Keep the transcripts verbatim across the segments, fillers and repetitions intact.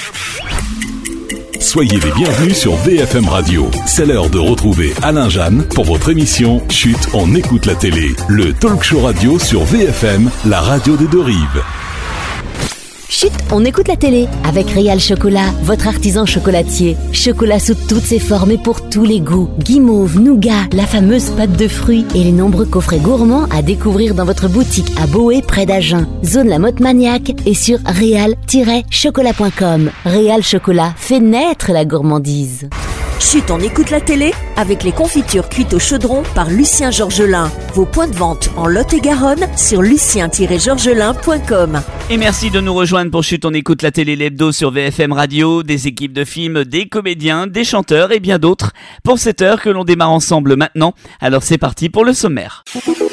Soyez les bienvenus sur V F M Radio. C'est l'heure de retrouver Alain Jeanne pour votre émission Chut, on écoute la télé. Le talk show radio sur V F M, la radio des deux rives. Chut, on écoute la télé avec Réal Chocolat, votre artisan chocolatier. Chocolat sous toutes ses formes et pour tous les goûts. Guimauve, nougat, la fameuse pâte de fruits et les nombreux coffrets gourmands à découvrir dans votre boutique à Boé près d'Agen. Zone La Motte Maniaque et sur réal tiret chocolat point com. Réal Chocolat fait naître la gourmandise. Chut, on écoute la télé avec les confitures cuites au chaudron par Lucien Georgelin. Vos points de vente en Lot-et-Garonne sur lucien tiret georgelin point com. Et merci de nous rejoindre pour Chut, on écoute la télé, l'hebdo sur V F M Radio, des équipes de films, des comédiens, des chanteurs et bien d'autres pour cette heure que l'on démarre ensemble maintenant. Alors c'est parti pour le sommaire.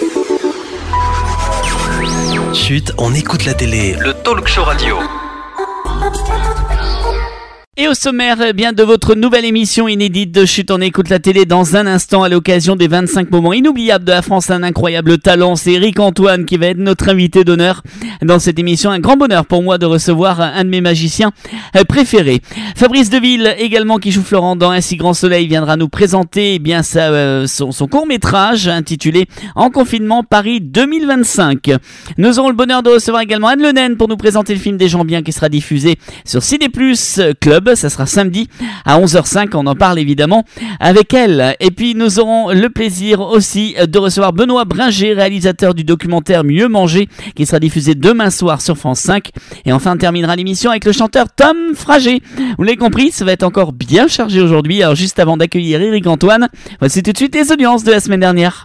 Chut, on écoute la télé, le talk show radio. Et au sommaire, eh bien, de votre nouvelle émission inédite de Chut, on écoute la télé dans un instant à l'occasion des vingt-cinq moments inoubliables de la France, un incroyable talent. C'est Eric Antoine qui va être notre invité d'honneur dans cette émission. Un grand bonheur pour moi de recevoir un de mes magiciens préférés. Fabrice Deville, également, qui joue Florent dans Un si grand soleil, viendra nous présenter eh bien, sa, euh, son, son court-métrage intitulé En confinement Paris deux mille vingt-cinq. Nous aurons le bonheur de recevoir également Anne Le Naine pour nous présenter le film Des gens bien qui sera diffusé sur C D plus Club. Ça sera samedi à onze heures cinq, on en parle évidemment avec elle. Et puis nous aurons le plaisir aussi de recevoir Benoît Bringer, réalisateur du documentaire Mieux manger, qui sera diffusé demain soir sur France cinq. Et enfin on terminera l'émission avec le chanteur Tom Frager. Vous l'avez compris, ça va être encore bien chargé aujourd'hui. Alors juste avant d'accueillir Eric Antoine, voici tout de suite les audiences de la semaine dernière.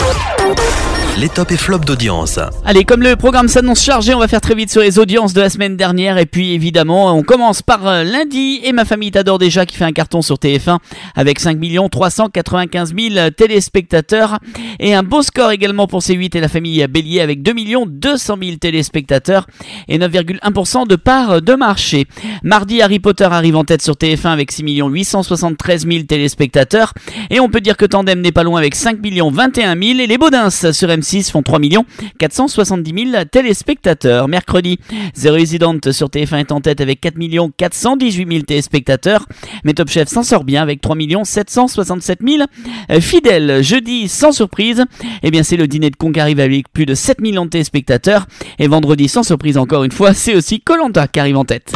Les tops et flops d'audience. Allez, comme le programme s'annonce chargé, on va faire très vite sur les audiences de la semaine dernière. Et puis évidemment, on commence par euh, lundi. Et ma famille t'adore déjà, qui fait un carton sur T F un avec cinq millions trois cent quatre-vingt-quinze mille téléspectateurs. Et un beau score également pour C huit et la famille Bélier avec deux millions deux cent mille téléspectateurs et neuf virgule un pour cent de part de marché. Mardi, Harry Potter arrive en tête sur T F un avec six millions huit cent soixante-treize mille téléspectateurs. Et on peut dire que Tandem n'est pas loin avec cinq millions vingt et un mille. Et les Baudins sur M six font trois millions quatre cent soixante-dix mille téléspectateurs. Mercredi, The Resident sur T F un est en tête avec quatre millions quatre cent dix-huit mille téléspectateurs. Mais Top Chef s'en sort bien avec trois millions sept cent soixante-sept mille fidèles. Jeudi, sans surprise, eh bien c'est le dîner de con qui arrive avec plus de sept millions de téléspectateurs. Et vendredi, sans surprise encore une fois, c'est aussi Koh-Lanta qui arrive en tête.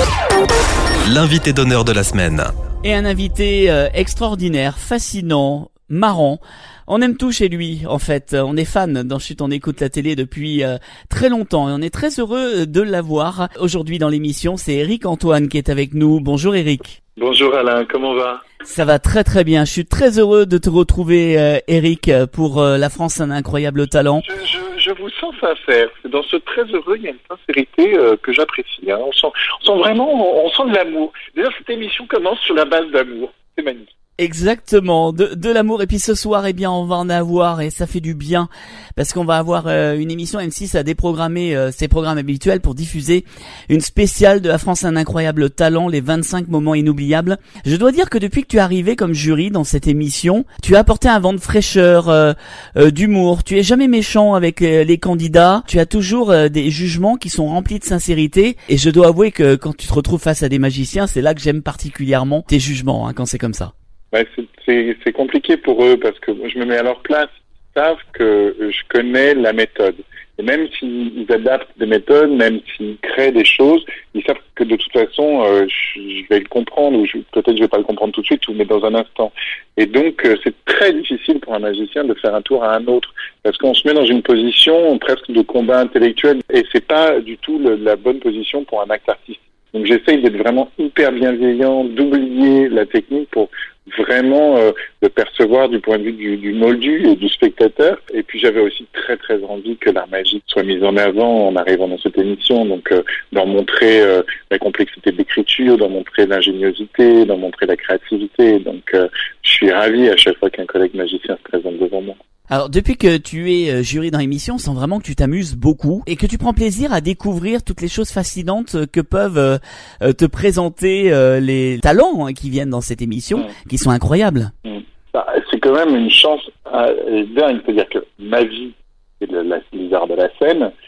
L'invité d'honneur de la semaine. Et un invité euh, extraordinaire, fascinant, marrant. On aime tout chez lui, en fait. On est fan dans Chut, on écoute la télé depuis euh, très longtemps et on est très heureux de l'avoir aujourd'hui dans l'émission. C'est Eric Antoine qui est avec nous. Bonjour Eric. Bonjour Alain, comment va ? Ça va très très bien. Je suis très heureux de te retrouver, euh, Eric, pour euh, La France, un incroyable talent. Je, je, je vous sens sincère. Dans ce très heureux, il y a une sincérité euh, que j'apprécie. Hein. On sent, on sent vraiment, on, on sent de l'amour. D'ailleurs, cette émission commence sur la base d'amour. C'est magnifique. Exactement, de, de l'amour. Et puis ce soir, eh bien, on va en avoir et ça fait du bien parce qu'on va avoir euh, une émission. M six a déprogrammé euh, ses programmes habituels pour diffuser une spéciale de La France, un incroyable talent, les vingt-cinq moments inoubliables. Je dois dire que depuis que tu es arrivé comme jury dans cette émission, tu as apporté un vent de fraîcheur, euh, euh, d'humour. Tu es jamais méchant avec euh, les candidats. Tu as toujours euh, des jugements qui sont remplis de sincérité. Et je dois avouer que quand tu te retrouves face à des magiciens, c'est là que j'aime particulièrement tes jugements, hein, quand c'est comme ça. Ouais, c'est, c'est, c'est compliqué pour eux parce que je me mets à leur place. Ils savent que je connais la méthode. Et même s'ils adaptent des méthodes, même s'ils créent des choses, ils savent que de toute façon, euh, je, je vais le comprendre ou je, peut-être je vais pas le comprendre tout de suite, mais dans un instant. Et donc, euh, c'est très difficile pour un magicien de faire un tour à un autre parce qu'on se met dans une position presque de combat intellectuel et c'est pas du tout le, la bonne position pour un acte artistique. Donc, j'essaye d'être vraiment hyper bienveillant, d'oublier la technique pour vraiment euh, le percevoir du point de vue du, du moldu et du spectateur. Et puis j'avais aussi très très envie que l'art magique soit mis en avant en arrivant dans cette émission, donc euh, d'en montrer euh, la complexité de l'écriture, d'en montrer l'ingéniosité, d'en montrer la créativité. Donc euh, je suis ravi à chaque fois qu'un collègue magicien se présente devant moi. Alors depuis que tu es jury dans l'émission, on sent vraiment que tu t'amuses beaucoup et que tu prends plaisir à découvrir toutes les choses fascinantes que peuvent euh, te présenter euh, les talents hein, qui viennent dans cette émission, mmh. qui sont incroyables. Mmh. Bah, c'est quand même une chance euh, dingue, c'est-à-dire que ma vie, c'est le, la, les arts de la scène,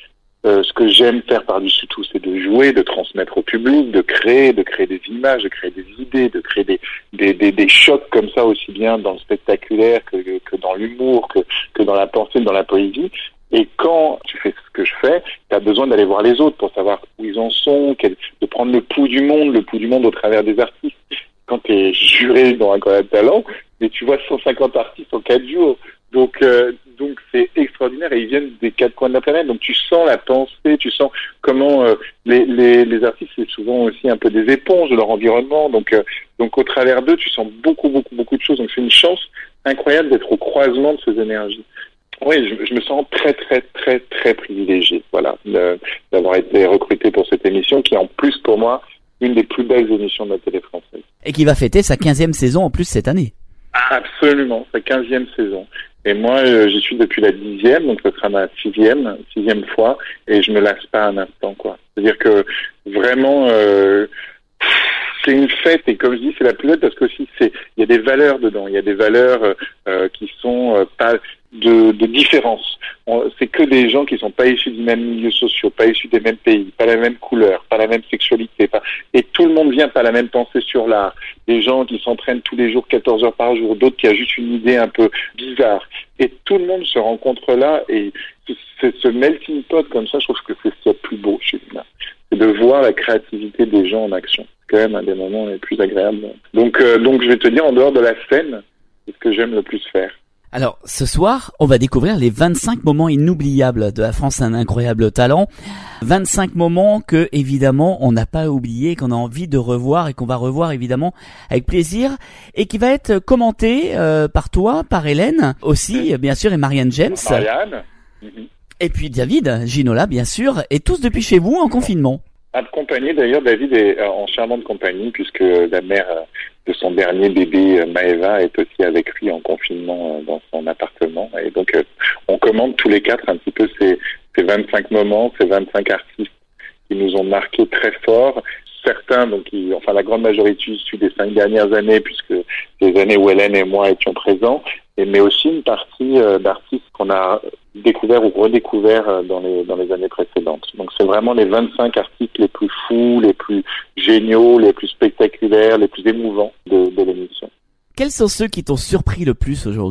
Euh, ce que j'aime faire par-dessus tout, c'est de jouer, de transmettre au public, de créer, de créer des images, de créer des idées, de créer des des des, des chocs comme ça, aussi bien dans le spectaculaire que que dans l'humour, que que dans la pensée, dans la poésie. Et quand tu fais ce que je fais, tu as besoin d'aller voir les autres pour savoir où ils en sont, quel, de prendre le pouls du monde, le pouls du monde au travers des artistes. Quand tu es juré dans Incroyable Talent, mais tu vois cent cinquante artistes en quatre jours. Donc, euh, donc c'est extraordinaire et ils viennent des quatre coins de la planète. Donc tu sens la pensée, tu sens comment euh, les, les, les artistes, c'est souvent aussi un peu des éponges de leur environnement. Donc, euh, donc au travers d'eux, tu sens beaucoup, beaucoup, beaucoup de choses. Donc c'est une chance incroyable d'être au croisement de ces énergies. Oui, je, je me sens très, très, très, très privilégié, voilà, de, d'avoir été recruté pour cette émission qui est en plus pour moi une des plus belles émissions de la télé française. Et qui va fêter sa quinzième saison en plus cette année. Absolument, sa quinzième saison. Et moi, euh, j'y suis depuis la dixième, donc ce sera ma sixième, sixième fois, et je me lasse pas un instant, quoi. C'est-à-dire que vraiment, euh, c'est une fête, et comme je dis, c'est la plus belle parce que aussi c'est, il y a des valeurs dedans, il y a des valeurs euh, qui sont euh, pas de, de différence. On, c'est que des gens qui sont pas issus du même milieu social, pas issus des mêmes pays, pas la même couleur, pas la même sexualité, pas, et tout le monde vient pas la même pensée sur l'art. Des gens qui s'entraînent tous les jours quatorze heures par jour, d'autres qui ont juste une idée un peu bizarre. Et tout le monde se rencontre là, et c'est ce melting pot comme ça, je trouve que c'est ce qu'il y a de plus beau chez nous. C'est de voir la créativité des gens en action. C'est quand même un des moments les plus agréables. Donc, euh, donc je vais te dire, en dehors de la scène, c'est ce que j'aime le plus faire. Alors, ce soir, on va découvrir les vingt-cinq moments inoubliables de La France a un incroyable talent. vingt-cinq moments que, évidemment, on n'a pas oublié, qu'on a envie de revoir et qu'on va revoir, évidemment, avec plaisir. Et qui va être commenté euh, par toi, par Hélène aussi, mmh. bien sûr, et Marianne James. Marianne. Mmh. Et puis David, Ginola, bien sûr, et tous depuis chez vous en confinement. Accompagné, d'ailleurs, David est en charmante compagnie, puisque la mère de son dernier bébé, Maëva, est aussi avec lui en confinement dans son appartement. Et donc, on commande tous les quatre un petit peu ces, ces vingt-cinq moments, ces vingt-cinq artistes qui nous ont marqués très fort. Certains, donc, qui, enfin, la grande majorité issus des cinq dernières années, puisque les années où Hélène et moi étions présents, et, mais aussi une partie euh, d'artistes qu'on a découvert ou redécouvert euh, dans les dans les années précédentes. Donc c'est vraiment les vingt-cinq artistes les plus fous, les plus géniaux, les plus spectaculaires, les plus émouvants de, de l'émission. Quels sont ceux qui t'ont surpris le plus aujourd'hui ?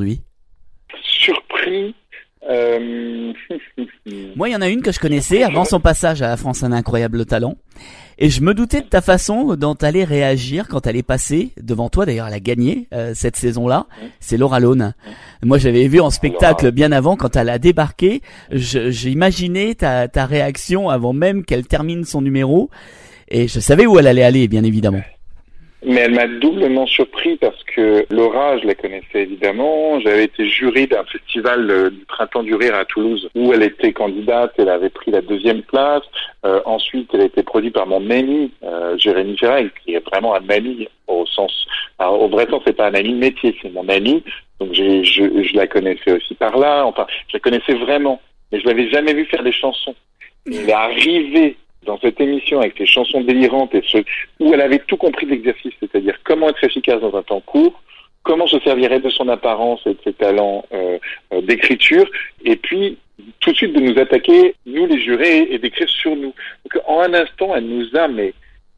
Surpris euh... Moi, il y en a une que je connaissais avant son passage à La France a un incroyable talent. Et je me doutais de ta façon dont tu allais réagir quand elle est passée devant toi. D'ailleurs, elle a gagné euh, cette saison-là. C'est Laura Lone. Moi, j'avais vu en spectacle bien avant quand elle a débarqué. Je, j'imaginais ta, ta réaction avant même qu'elle termine son numéro. Et je savais où elle allait aller, bien évidemment. Mais elle m'a doublement surpris parce que Laura, je la connaissais évidemment. J'avais été jury d'un festival euh, du Printemps du Rire à Toulouse où elle était candidate. Elle avait pris la deuxième place. Euh, ensuite, elle a été produite par mon ami, euh, Jérémy Ferrel, qui est vraiment un ami au sens, alors, au vrai sens, c'est pas un ami métier, c'est mon ami. Donc j'ai, je, je la connaissais aussi par là. Enfin, je la connaissais vraiment, mais je l'avais jamais vue faire des chansons. Elle est arrivée dans cette émission avec ses chansons délirantes et ce, où elle avait tout compris de l'exercice, c'est-à-dire comment être efficace dans un temps court, comment se servirait de son apparence et de ses talents euh, euh, d'écriture, et puis tout de suite de nous attaquer, nous les jurés, et d'écrire sur nous. Donc en un instant, elle nous a mais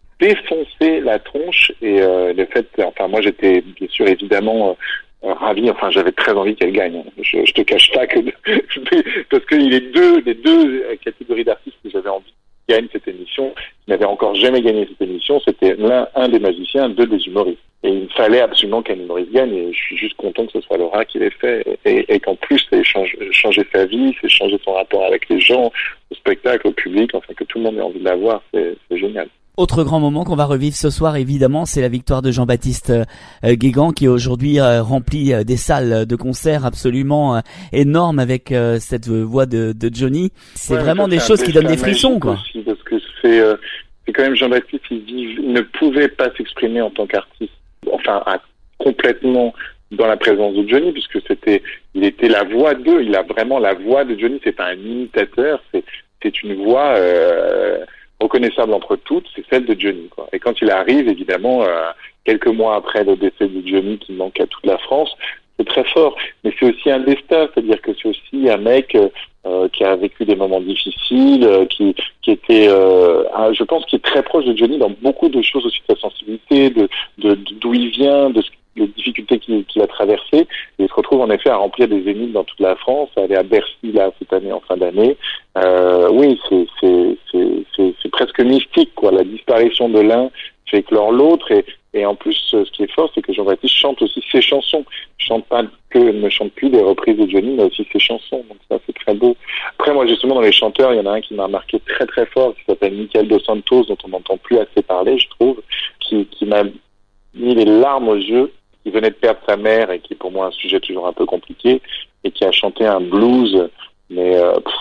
défoncé la tronche, et euh, le fait, enfin moi j'étais bien sûr évidemment euh, ravi, enfin j'avais très envie qu'elle gagne. Je, je te cache pas que parce qu'il est deux, les deux catégories d'artistes que j'avais envie gagne cette émission, qui n'avait encore jamais gagné cette émission, c'était l'un, un des magiciens, deux des humoristes. Et il fallait absolument qu'un humoriste gagne, et je suis juste content que ce soit Laura qui l'ait fait, et, et qu'en plus, ça ait changé, changé sa vie, c'est changé son rapport avec les gens, au spectacle, au public, enfin que tout le monde ait envie de la voir, c'est, c'est génial. Autre grand moment qu'on va revivre ce soir, évidemment, c'est la victoire de Jean-Baptiste euh, Guégan, qui aujourd'hui euh, remplit euh, des salles de concert absolument euh, énormes avec euh, cette voix de, de Johnny. C'est ouais, vraiment des choses qui donnent des frissons, quoi. Aussi, parce que c'est, euh, c'est quand même Jean-Baptiste, il, dit, il ne pouvait pas s'exprimer en tant qu'artiste, enfin à, complètement dans la présence de Johnny, puisque c'était, il était la voix d'eux, il a vraiment la voix de Johnny. C'est pas un imitateur, c'est, c'est une voix. Euh, reconnaissable entre toutes, c'est celle de Johnny, quoi. Et quand il arrive, évidemment, euh, quelques mois après le décès de Johnny qui manque à toute la France, c'est très fort. Mais c'est aussi un destin, c'est-à-dire que c'est aussi un mec, euh, euh, qui a vécu des moments difficiles, euh, qui, qui était, euh, un, je pense, qui est très proche de Johnny dans beaucoup de choses aussi de sa sensibilité, de, de, de d'où il vient, de ce les difficultés qu'il, qu'il a traversées, et il se retrouve en effet à remplir des zéniths dans toute la France, à aller à Bercy là cette année en fin d'année. Euh, oui, c'est, c'est, c'est, c'est, c'est presque mystique, quoi. La disparition de l'un fait éclore l'autre, et, et en plus, ce qui est fort, c'est que Jean-Baptiste chante aussi ses chansons. Il chante pas que, ne chante plus des reprises de Johnny, mais aussi ses chansons. Donc ça, c'est très beau. Après, moi, justement, dans les chanteurs, il y en a un qui m'a marqué très très fort, qui s'appelle Michael Dos Santos, dont on n'entend plus assez parler, je trouve, qui, qui m'a mis les larmes aux yeux, qui venait de perdre sa mère et qui est pour moi un sujet toujours un peu compliqué, et qui a chanté un blues, mais euh, pff,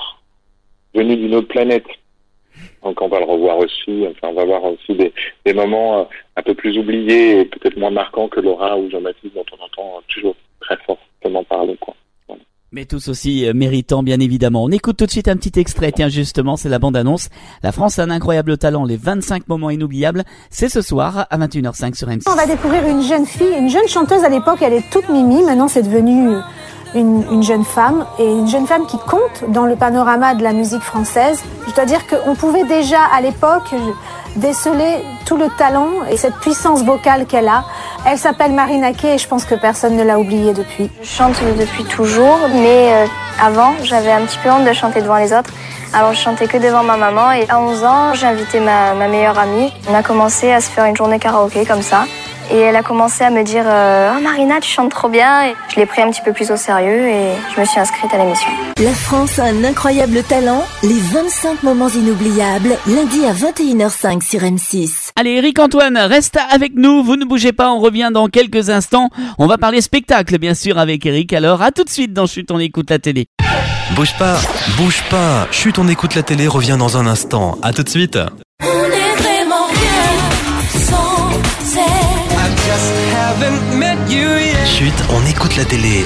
venu d'une autre planète. Donc on va le revoir aussi, enfin on va voir aussi des, des moments euh, un peu plus oubliés et peut-être moins marquants que Laura ou Jean-Baptiste, dont on entend toujours très fortement parler, quoi. Voilà. Mais tous aussi euh, méritants, bien évidemment. On écoute tout de suite un petit extrait. Tiens, justement, c'est la bande-annonce. La France a un incroyable talent, les vingt-cinq moments inoubliables. C'est ce soir à vingt et une heures cinq sur M six. On va découvrir une jeune fille, une jeune chanteuse à l'époque, elle est toute mimi. Maintenant, c'est devenu une, une jeune femme, et une jeune femme qui compte dans le panorama de la musique française. Je dois dire qu'on pouvait déjà, à l'époque, déceler tout le talent et cette puissance vocale qu'elle a. Elle s'appelle Marina Kaye et je pense que personne ne l'a oubliée depuis. Je chante depuis toujours, mais euh, avant, j'avais un petit peu honte de chanter devant les autres. Alors je chantais que devant ma maman, et à onze ans, j'ai invité ma, ma meilleure amie. On a commencé à se faire une journée karaoké comme ça. Et elle a commencé à me dire euh, « Oh Marina, tu chantes trop bien !» Et je l'ai pris un petit peu plus au sérieux et je me suis inscrite à l'émission. La France a un incroyable talent, les vingt-cinq moments inoubliables, lundi à vingt et une heures cinq sur M six. Allez, Eric Antoine, reste avec nous, vous ne bougez pas, on revient dans quelques instants. On va parler spectacle, bien sûr, avec Eric. Alors, à tout de suite dans Chut, on écoute la télé. Bouge pas, bouge pas. Chut, on écoute la télé, revient dans un instant. À tout de suite. On est vraiment bien sans elle. Chut, on écoute la télé.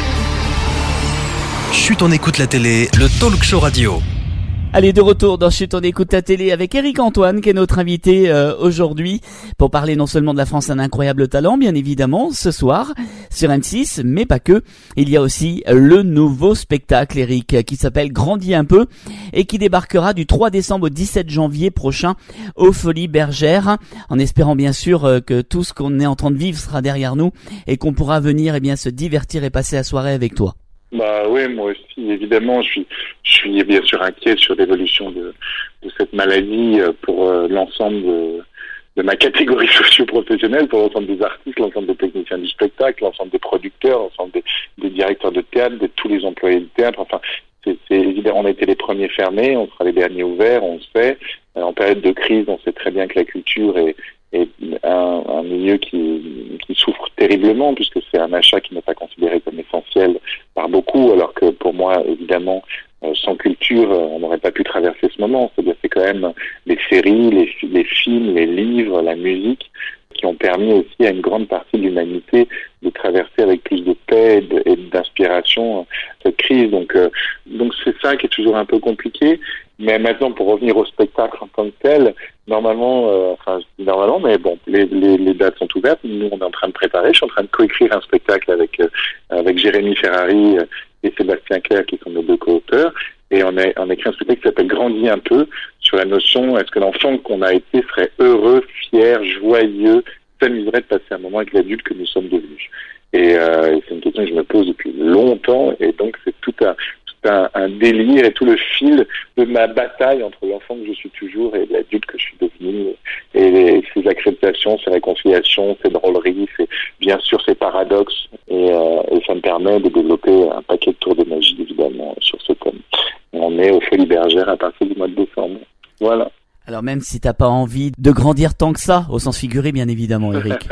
Chut, on écoute la télé, le talk show radio. Allez, de retour dans Chut, on écoute la télé avec Eric Antoine, qui est notre invité euh, aujourd'hui, pour parler non seulement de la France, un incroyable talent, bien évidemment, ce soir, sur M six, mais pas que. Il y a aussi le nouveau spectacle, Eric, qui s'appelle Grandis un peu, et qui débarquera du trois décembre au dix-sept janvier prochain aux Folies Bergères, en espérant bien sûr euh, que tout ce qu'on est en train de vivre sera derrière nous, et qu'on pourra venir eh bien se divertir et passer la soirée avec toi. Bah oui, moi aussi, évidemment, je suis, je suis bien sûr inquiet sur l'évolution de, de cette maladie pour euh, l'ensemble de, de ma catégorie socio-professionnelle, pour l'ensemble des artistes, l'ensemble des techniciens du spectacle, l'ensemble des producteurs, l'ensemble des, des directeurs de théâtre, de tous les employés de théâtre. Enfin, c'est, c'est évident, on a été les premiers fermés, on sera les derniers ouverts, on le sait. Euh, en période de crise, on sait très bien que la culture est et un, un milieu qui, qui souffre terriblement, puisque c'est un achat qui n'est pas considéré comme essentiel par beaucoup, alors que pour moi, évidemment, euh, sans culture, on n'aurait pas pu traverser ce moment. C'est-à-dire c'est quand même les séries, les, les films, les livres, la musique qui ont permis aussi à une grande partie de l'humanité de traverser avec plus de paix et, de, et d'inspiration cette crise. Donc, euh, donc c'est ça qui est toujours un peu compliqué. Mais maintenant, pour revenir au spectacle en tant que tel, normalement, euh, enfin, je dis normalement, mais bon, les, les, les dates sont ouvertes. Nous, on est en train de préparer. Je suis en train de coécrire un spectacle avec euh, avec Jérémy Ferrari et Sébastien Clair, qui sont nos deux co-auteurs. Et on a, on a écrit un spectacle qui s'appelle Grandis un peu, sur la notion, est-ce que l'enfant qu'on a été serait heureux, fier, joyeux, s'amuserait de passer un moment avec l'adulte que nous sommes devenus. Et euh, c'est une question que je me pose depuis longtemps, et donc c'est tout un Un, un délire et tout le fil de ma bataille entre l'enfant que je suis toujours et l'adulte que je suis devenu, et les, ces acceptations, ces réconciliations, ces drôleries, ces, bien sûr ces paradoxes, et, euh, et ça me permet de développer un paquet de tours de magie évidemment sur ce thème. Et on est aux Folies Bergères à partir du mois de décembre. Voilà. Alors même si t'as pas envie de grandir tant que ça, au sens figuré bien évidemment, Eric.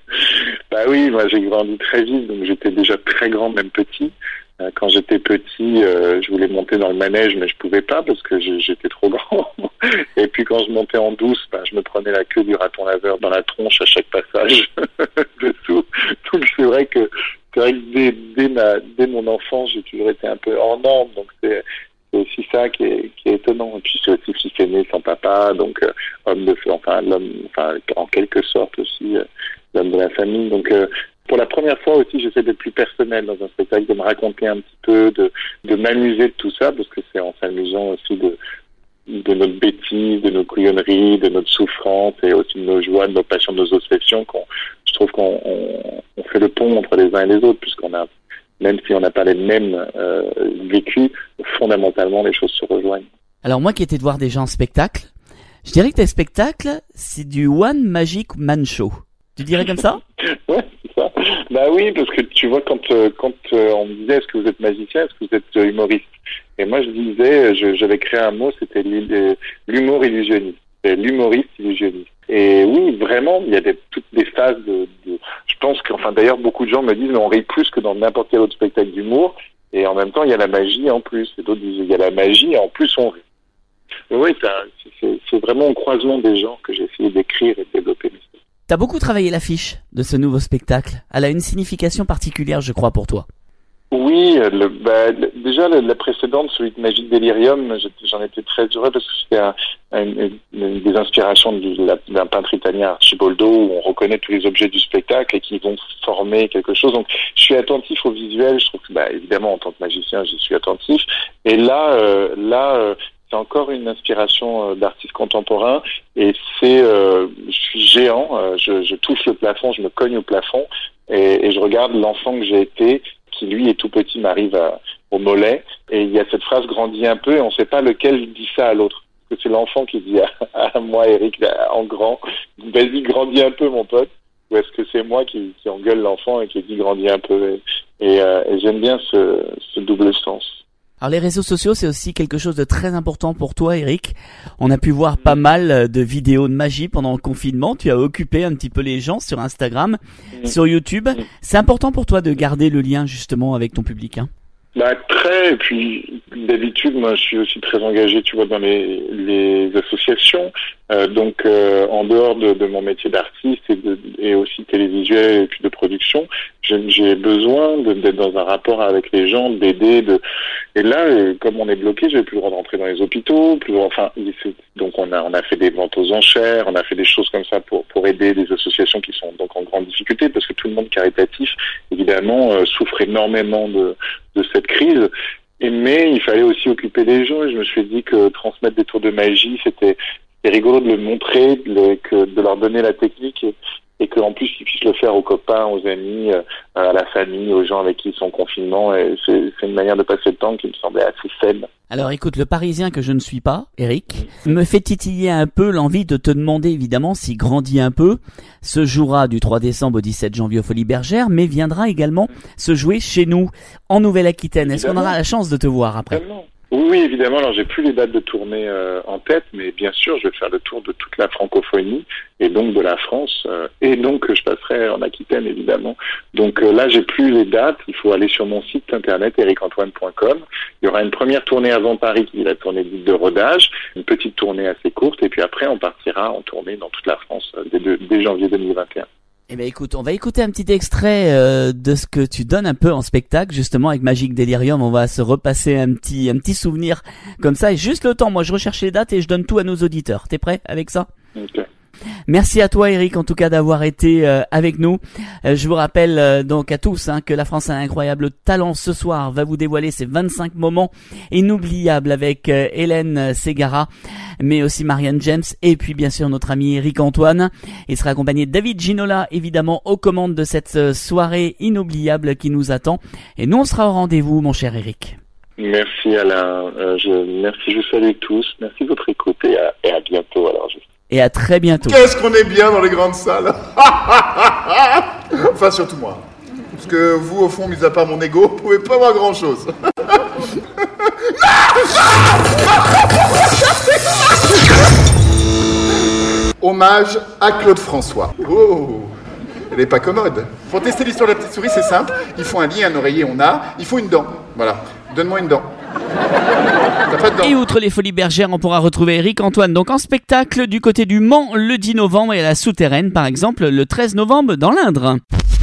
Bah oui, moi j'ai grandi très vite, donc j'étais déjà très grand, même petit. Quand j'étais petit, euh, je voulais monter dans le manège, mais je pouvais pas parce que j'étais trop grand. Et puis quand je montais en douce, ben, je me prenais la queue du raton laveur dans la tronche à chaque passage dessous. Donc c'est vrai que c'est vrai que dès, dès, ma, dès mon enfance, j'ai toujours été un peu en norme. Donc c'est, c'est aussi ça qui est, qui est étonnant. Et puis c'est aussi fils aîné sans papa, donc euh, homme de, enfin l'homme, enfin en quelque sorte aussi euh, l'homme de la famille. Donc euh, pour la première fois aussi, j'essaie d'être plus personnel dans un spectacle, de me raconter un petit peu, de, de m'amuser de tout ça, parce que c'est en s'amusant aussi de, de notre bêtise, de nos couillonneries, de notre souffrance et aussi de nos joies, de nos passions, de nos obsessions, qu'on, je trouve qu'on on, on fait le pont entre les uns et les autres, puisqu'on a, même si on n'a pas les mêmes euh, vécus, fondamentalement les choses se rejoignent. Alors moi qui étais de voir déjà en spectacle, je dirais que tes spectacles, c'est du One Magic Man Show. Tu dirais comme ça? Ouais, c'est ça. Bah oui, parce que tu vois, quand euh, quand euh, on me disait est-ce que vous êtes magicien, est-ce que vous êtes euh, humoriste, et moi je disais, je, j'avais créé un mot, c'était l'humour illusionniste, c'est l'humoriste illusionniste. Et oui, vraiment, il y a des, toutes des phases de, de... Je pense que, enfin d'ailleurs, beaucoup de gens me disent, mais on rit plus que dans n'importe quel autre spectacle d'humour, et en même temps, il y a la magie en plus. Et d'autres disent, il y a la magie, et en plus, on rit. Mais oui, c'est, c'est vraiment au croisement des gens que j'ai essayé d'écrire et de développer mes spectacles. T'as beaucoup travaillé l'affiche de ce nouveau spectacle. Elle a une signification particulière, je crois, pour toi. Oui, le, bah, le, déjà la, la précédente, celui de Magique Delirium, j'en étais très heureux parce que c'était un, un, une, une des inspirations du, la, d'un peintre italien, Arciboldo, où on reconnaît tous les objets du spectacle et qui vont former quelque chose. Donc, je suis attentif au visuel. Je trouve que, bah, évidemment, en tant que magicien, j'y suis attentif. Et là, euh, là, euh, c'est encore une inspiration euh, d'artistes contemporains. Et c'est, euh, je suis géant. Euh, je, je touche le plafond, je me cogne au plafond, et, et je regarde l'enfant que j'ai été, qui lui est tout petit, m'arrive à, au mollet, et il y a cette phrase grandit un peu, et on ne sait pas lequel dit ça à l'autre. Parce que c'est l'enfant qui dit à, à moi, Eric, en grand, vas-y, grandis un peu, mon pote, ou est-ce que c'est moi qui, qui engueule l'enfant et qui dit grandis un peu, et, et, euh, et j'aime bien ce, ce double sens. Alors les réseaux sociaux, c'est aussi quelque chose de très important pour toi, Eric. On a pu voir pas mal de vidéos de magie pendant le confinement. Tu as occupé un petit peu les gens sur Instagram, mmh. sur YouTube. Mmh. C'est important pour toi de garder le lien justement avec ton public, hein? Bah très, et puis d'habitude moi je suis aussi très engagé, tu vois, dans les, les associations, euh, donc euh, en dehors de, de mon métier d'artiste et, de, et aussi télévisuel et puis de production, j'ai, j'ai besoin de, d'être dans un rapport avec les gens, d'aider, de et là euh, comme on est bloqué, j'ai plus le droit d'entrer dans les hôpitaux, plus le droit, enfin donc on a on a fait des ventes aux enchères, on a fait des choses comme ça pour pour aider des associations qui sont donc en grande difficulté parce que tout le monde caritatif évidemment euh, souffre énormément de de cette crise, et mais il fallait aussi occuper les gens, et je me suis dit que transmettre des tours de magie, c'était, c'était rigolo de le montrer, de, le, que, de leur donner la technique, et, et qu'en plus ils puissent le faire aux copains, aux amis, euh, à la famille, aux gens avec qui ils sont en confinement, et c'est, c'est une manière de passer le temps qui me semblait assez saine. Alors écoute, le Parisien que je ne suis pas, Eric, me fait titiller un peu l'envie de te demander évidemment s'il grandit un peu, se jouera du trois décembre au dix-sept janvier au Folies Bergères, mais viendra également se jouer chez nous, en Nouvelle-Aquitaine. Est-ce qu'on aura la chance de te voir après? Évidemment. Oui, oui, évidemment. Alors, j'ai plus les dates de tournée euh, en tête, mais bien sûr, je vais faire le tour de toute la francophonie et donc de la France, euh, et donc je passerai en Aquitaine, évidemment. Donc euh, là, j'ai plus les dates. Il faut aller sur mon site internet eric antoine point com. Il y aura une première tournée avant Paris, qui est la tournée dite de rodage, une petite tournée assez courte, et puis après, on partira en tournée dans toute la France euh, dès, dès janvier deux mille vingt et un. Eh ben écoute, on va écouter un petit extrait euh, de ce que tu donnes un peu en spectacle, justement avec Magique Delirium. On va se repasser un petit un petit souvenir comme ça, et juste le temps. Moi, je recherche les dates et je donne tout à nos auditeurs. T'es prêt avec ça? Okay. Merci à toi, Eric, en tout cas d'avoir été euh, avec nous. Euh, je vous rappelle euh, donc à tous hein, que la France a un incroyable talent. Ce soir va vous dévoiler ses vingt-cinq moments inoubliables avec euh, Hélène Ségara, mais aussi Marianne James, et puis bien sûr notre ami Eric Antoine. Il sera accompagné de David Ginola, évidemment, aux commandes de cette soirée inoubliable qui nous attend. Et nous, on sera au rendez-vous, mon cher Eric. Merci Alain, euh, je, merci, je vous salue tous. Merci de votre écoute, et à, et à bientôt. Alors, je... Et à très bientôt. Qu'est-ce qu'on est bien dans les grandes salles. Enfin, surtout moi. Parce que vous, au fond, mis à part mon ego, vous pouvez pas voir grand-chose. Hommage à Claude François. Oh, elle est pas commode. Pour tester l'histoire de la petite souris, c'est simple. Il faut un lit, un oreiller, on a. Il faut une dent. Voilà. Donne-moi une dent. T'as pas de dent. Et outre les Folies Bergères, on pourra retrouver Eric Antoine donc en spectacle du côté du Mans le dix novembre et à la Souterraine par exemple le treize novembre dans l'Indre.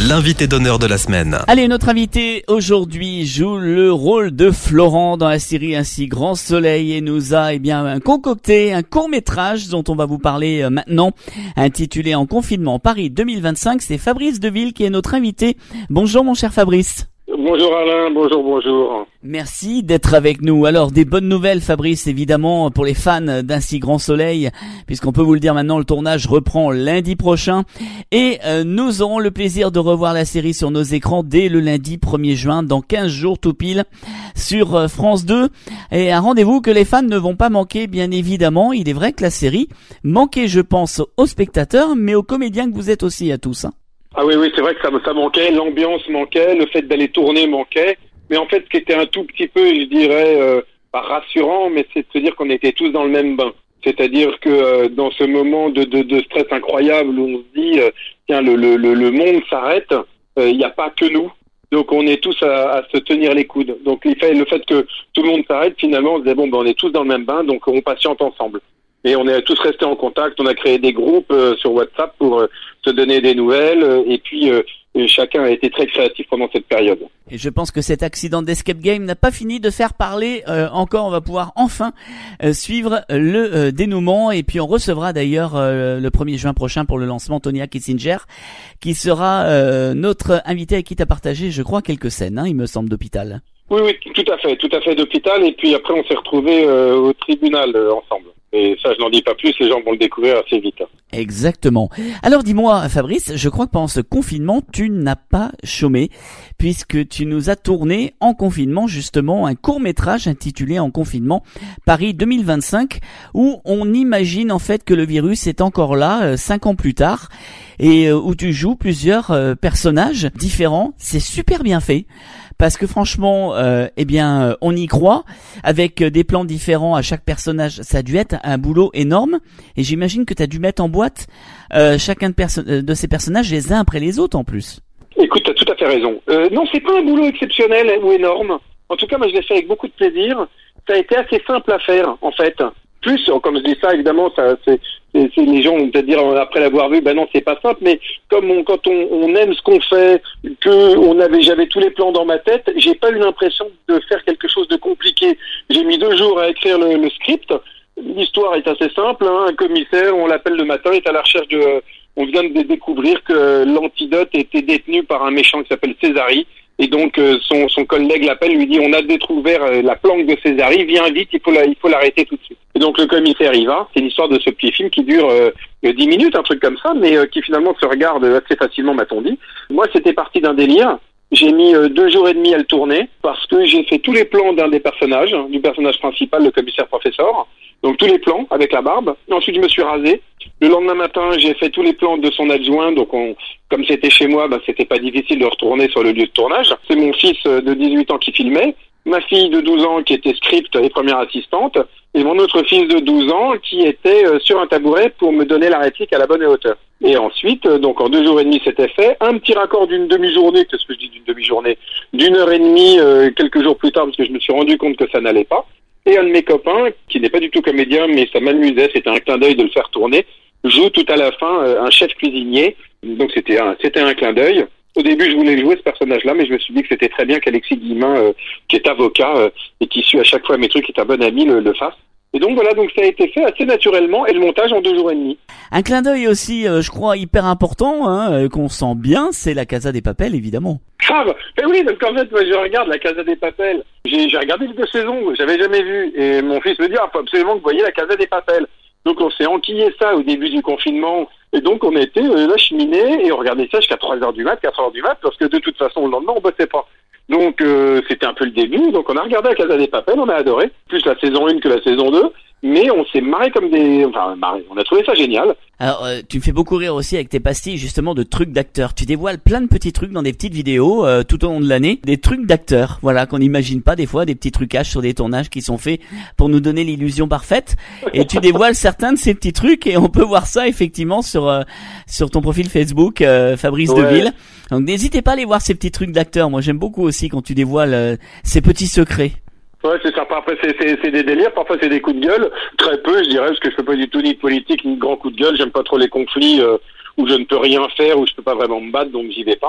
l'invité d'honneur de la semaine. Allez, notre invité aujourd'hui joue le rôle de Florent dans la série Ainsi Grand Soleil et nous a eh bien concocté un court-métrage dont on va vous parler maintenant, intitulé En confinement Paris deux mille vingt-cinq. C'est Fabrice Deville qui est notre invité. Bonjour mon cher Fabrice. Bonjour Alain, bonjour, bonjour. Merci d'être avec nous. Alors, des bonnes nouvelles, Fabrice, évidemment, pour les fans d'Ainsi Grand Soleil, puisqu'on peut vous le dire maintenant, le tournage reprend lundi prochain. Et euh, nous aurons le plaisir de revoir la série sur nos écrans dès le lundi premier juin, dans quinze jours tout pile, sur euh, France deux. Et un rendez-vous que les fans ne vont pas manquer, bien évidemment. Il est vrai que la série manquait, je pense, aux spectateurs, mais aux comédiens que vous êtes aussi à tous, hein. Ah oui, oui, c'est vrai que ça, ça manquait, l'ambiance manquait, le fait d'aller tourner manquait. Mais en fait, ce qui était un tout petit peu, je dirais, euh, pas rassurant, mais c'est de se dire qu'on était tous dans le même bain. C'est-à-dire que euh, dans ce moment de, de, de stress incroyable où on se dit, euh, tiens, le, le, le, le monde s'arrête, il euh, n'y a pas que nous. Donc on est tous à, à se tenir les coudes. Donc il fait le fait que tout le monde s'arrête, finalement, on se disait, bon, ben, on est tous dans le même bain, donc on patiente ensemble. Et on est tous restés en contact, on a créé des groupes euh, sur WhatsApp pour euh, se donner des nouvelles, euh, et puis euh, et chacun a été très créatif pendant cette période. Et je pense que cet accident d'escape game n'a pas fini de faire parler euh, encore. On va pouvoir enfin euh, suivre le euh, dénouement, et puis on recevra d'ailleurs euh, le premier juin prochain pour le lancement Tonia Kissinger, qui sera euh, notre invité avec qui tu as partagé, je crois, quelques scènes, hein, il me semble, d'hôpital. Oui, oui, tout à fait, tout à fait d'hôpital, et puis après on s'est retrouvés euh, au tribunal euh, ensemble. Et ça, je n'en dis pas plus, les gens vont le découvrir assez vite. Exactement. Alors dis-moi, Fabrice, je crois que pendant ce confinement, tu n'as pas chômé, puisque tu nous as tourné en confinement, justement, un court-métrage intitulé En confinement Paris deux mille vingt-cinq, où on imagine en fait que le virus est encore là, euh, cinq ans plus tard, et euh, où tu joues plusieurs euh, personnages différents. C'est super bien fait. Parce que franchement, euh, eh bien, on y croit. Avec des plans différents à chaque personnage, ça a dû être un boulot énorme. Et j'imagine que tu as dû mettre en boîte euh, chacun de, perso- de ces personnages les uns après les autres en plus. Écoute, tu as tout à fait raison. Euh, non, c'est pas un boulot exceptionnel ou énorme. En tout cas, moi, je l'ai fait avec beaucoup de plaisir. Ça a été assez simple à faire, en fait. Plus, comme je dis ça, évidemment, ça, c'est, c'est, c'est les gens vont peut-être dire après l'avoir vu, ben non, c'est pas simple. Mais comme on, quand on, on aime ce qu'on fait, que on avait, j'avais tous les plans dans ma tête, j'ai pas eu l'impression de faire quelque chose de compliqué. J'ai mis deux jours à écrire le, le script. L'histoire est assez simple, hein. Un commissaire, on l'appelle le matin, est à la recherche de. On vient de découvrir que l'antidote était détenu par un méchant qui s'appelle Césari. Et donc euh, son, son collègue l'appelle, lui dit on a découvert euh, la planque de Césari, viens vite, il faut la, il faut l'arrêter tout de suite. Et donc le commissaire y va. C'est l'histoire de ce petit film qui dure euh, dix minutes, un truc comme ça, mais euh, qui finalement se regarde assez facilement, m'a-t-on dit. Moi, c'était parti d'un délire. J'ai mis euh, deux jours et demi à le tourner parce que j'ai fait tous les plans d'un des personnages, hein, du personnage principal, le commissaire professeur. Donc tous les plans avec la barbe. Ensuite, je me suis rasé. Le lendemain matin, j'ai fait tous les plans de son adjoint. Donc, on, comme c'était chez moi, bah, c'était pas difficile de retourner sur le lieu de tournage. C'est mon fils de dix-huit ans qui filmait, ma fille de douze ans qui était script et première assistante, et mon autre fils de douze ans qui était euh, sur un tabouret pour me donner la réplique à la bonne hauteur. Et ensuite, euh, donc en deux jours et demi, c'était fait. Un petit raccord d'une demi-journée, qu'est-ce que je dis d'une demi-journée, d'une heure et demie, euh, quelques jours plus tard, parce que je me suis rendu compte que ça n'allait pas. Et un de mes copains, qui n'est pas du tout comédien, mais ça m'amusait, c'était un clin d'œil de le faire tourner, joue tout à la fin euh, un chef cuisinier. Donc c'était un, c'était un clin d'œil. Au début, je voulais jouer ce personnage-là, mais je me suis dit que c'était très bien qu'Alexis Guillemin, euh, qui est avocat euh, et qui suit à chaque fois mes trucs, qui est un bon ami, le, le fasse. Et donc voilà, donc ça a été fait assez naturellement, et le montage en deux jours et demi. Un clin d'œil aussi, euh, je crois, hyper important, hein, euh, qu'on sent bien, c'est la Casa des Papel, évidemment. Grave. Mais oui, donc en fait, moi je regarde la Casa des Papel. J'ai, j'ai regardé les deux saisons, j'avais jamais vu. Et mon fils me dit, ah, faut absolument que vous voyez la Casa des Papel. Donc on s'est enquillé ça au début du confinement. Et donc on était euh, là cheminée et on regardait ça jusqu'à trois heures du mat, quatre heures du mat, parce que de toute façon le lendemain on bossait pas. Donc euh, c'était un peu le début, donc on a regardé la Casa des Papel, on a adoré, plus la saison un que la saison deux, mais on s'est marré comme des... Enfin, marré, on a trouvé ça génial. Alors, euh, tu me fais beaucoup rire aussi avec tes pastilles, justement, de trucs d'acteurs. Tu dévoiles plein de petits trucs dans des petites vidéos euh, tout au long de l'année, des trucs d'acteurs, voilà, qu'on n'imagine pas des fois, des petits trucages sur des tournages qui sont faits pour nous donner l'illusion parfaite. Et tu dévoiles certains de ces petits trucs et on peut voir ça effectivement sur euh, sur ton profil Facebook, euh, Fabrice Ouais. Deville. Donc n'hésitez pas à aller voir ces petits trucs d'acteurs. Moi, j'aime beaucoup aussi quand tu dévoiles euh, ces petits secrets. Ouais, c'est ça. Après, c'est, c'est, c'est des délires. Parfois, c'est des coups de gueule. Très peu, je dirais, parce que je fais pas du tout ni de politique, ni de grands coups de gueule. J'aime pas trop les conflits euh, où je ne peux rien faire, où je peux pas vraiment me battre, donc j'y vais pas.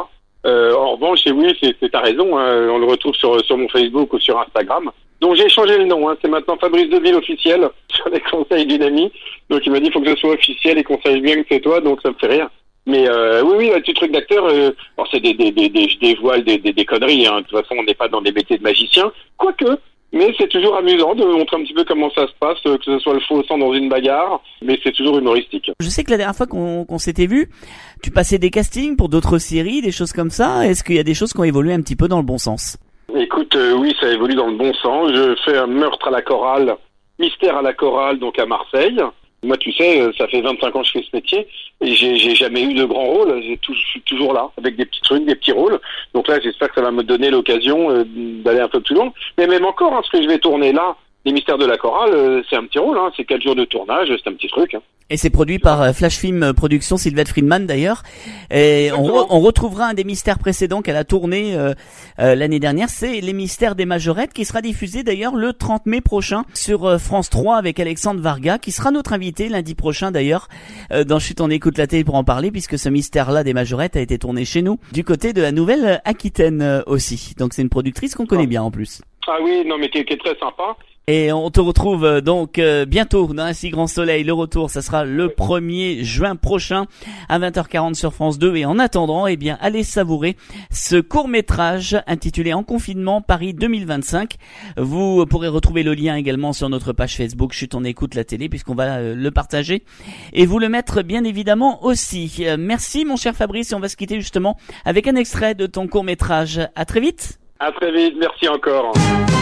Euh, en revanche, et oui, c'est, c'est, t'as raison, hein, on le retrouve sur, sur mon Facebook ou sur Instagram. Donc j'ai changé le nom, hein, c'est maintenant Fabrice Deville officiel, sur les conseils d'une amie. Donc il m'a dit, il faut que ce soit officiel et qu'on sache bien que c'est toi, donc ça me fait rire. Mais euh, oui, oui, le petit truc d'acteur, euh, alors c'est des, des, des, des, je dévoile des, des, des conneries, hein. De toute façon, on n'est pas dans des métiers de magicien, quoique. Mais c'est toujours amusant de montrer un petit peu comment ça se passe, que ce soit le faux sang dans une bagarre, mais c'est toujours humoristique. Je sais que la dernière fois qu'on, qu'on s'était vu, tu passais des castings pour d'autres séries, des choses comme ça. Est-ce qu'il y a des choses qui ont évolué un petit peu dans le bon sens? Écoute, euh, oui, ça évolue dans le bon sens. Je fais un meurtre à la chorale, mystère à la chorale, donc à Marseille. Moi, tu sais, ça fait vingt-cinq ans que je fais ce métier et j'ai, j'ai jamais eu de grand rôle. J'ai tout, je suis toujours là avec des petits trucs, des petits rôles. Donc là, j'espère que ça va me donner l'occasion euh, d'aller un peu plus loin. Mais même encore, hein, ce que je vais tourner là, les mystères de la chorale, euh, c'est un petit rôle. Hein, c'est quatre jours de tournage, c'est un petit truc. Hein. Et c'est produit par euh, Flash Film Productions, Sylvette Friedman d'ailleurs. Et on, re- on retrouvera un des mystères précédents qu'elle a tourné euh, euh, l'année dernière, c'est Les Mystères des Majorettes, qui sera diffusé d'ailleurs le trente mai prochain sur euh, France trois avec Alexandre Varga, qui sera notre invité lundi prochain d'ailleurs euh, dans Chut on écoute la télé pour en parler, puisque ce mystère-là des Majorettes a été tourné chez nous, du côté de la Nouvelle-Aquitaine euh, aussi. Donc c'est une productrice qu'on connaît bien en plus. Ah oui, non mais qui est, qui est très sympa. Et on te retrouve euh, donc euh, bientôt dans Un si grand soleil. Le retour, ça sera le premier juin prochain à vingt heures quarante sur France deux. Et en attendant, eh bien, allez savourer ce court-métrage intitulé En confinement Paris deux mille vingt-cinq. Vous pourrez retrouver le lien également sur notre page Facebook Chut on écoute la télé, puisqu'on va euh, le partager et vous le mettre bien évidemment aussi. Euh, merci mon cher Fabrice, et on va se quitter justement avec un extrait de ton court-métrage. À très vite. À très vite, merci encore.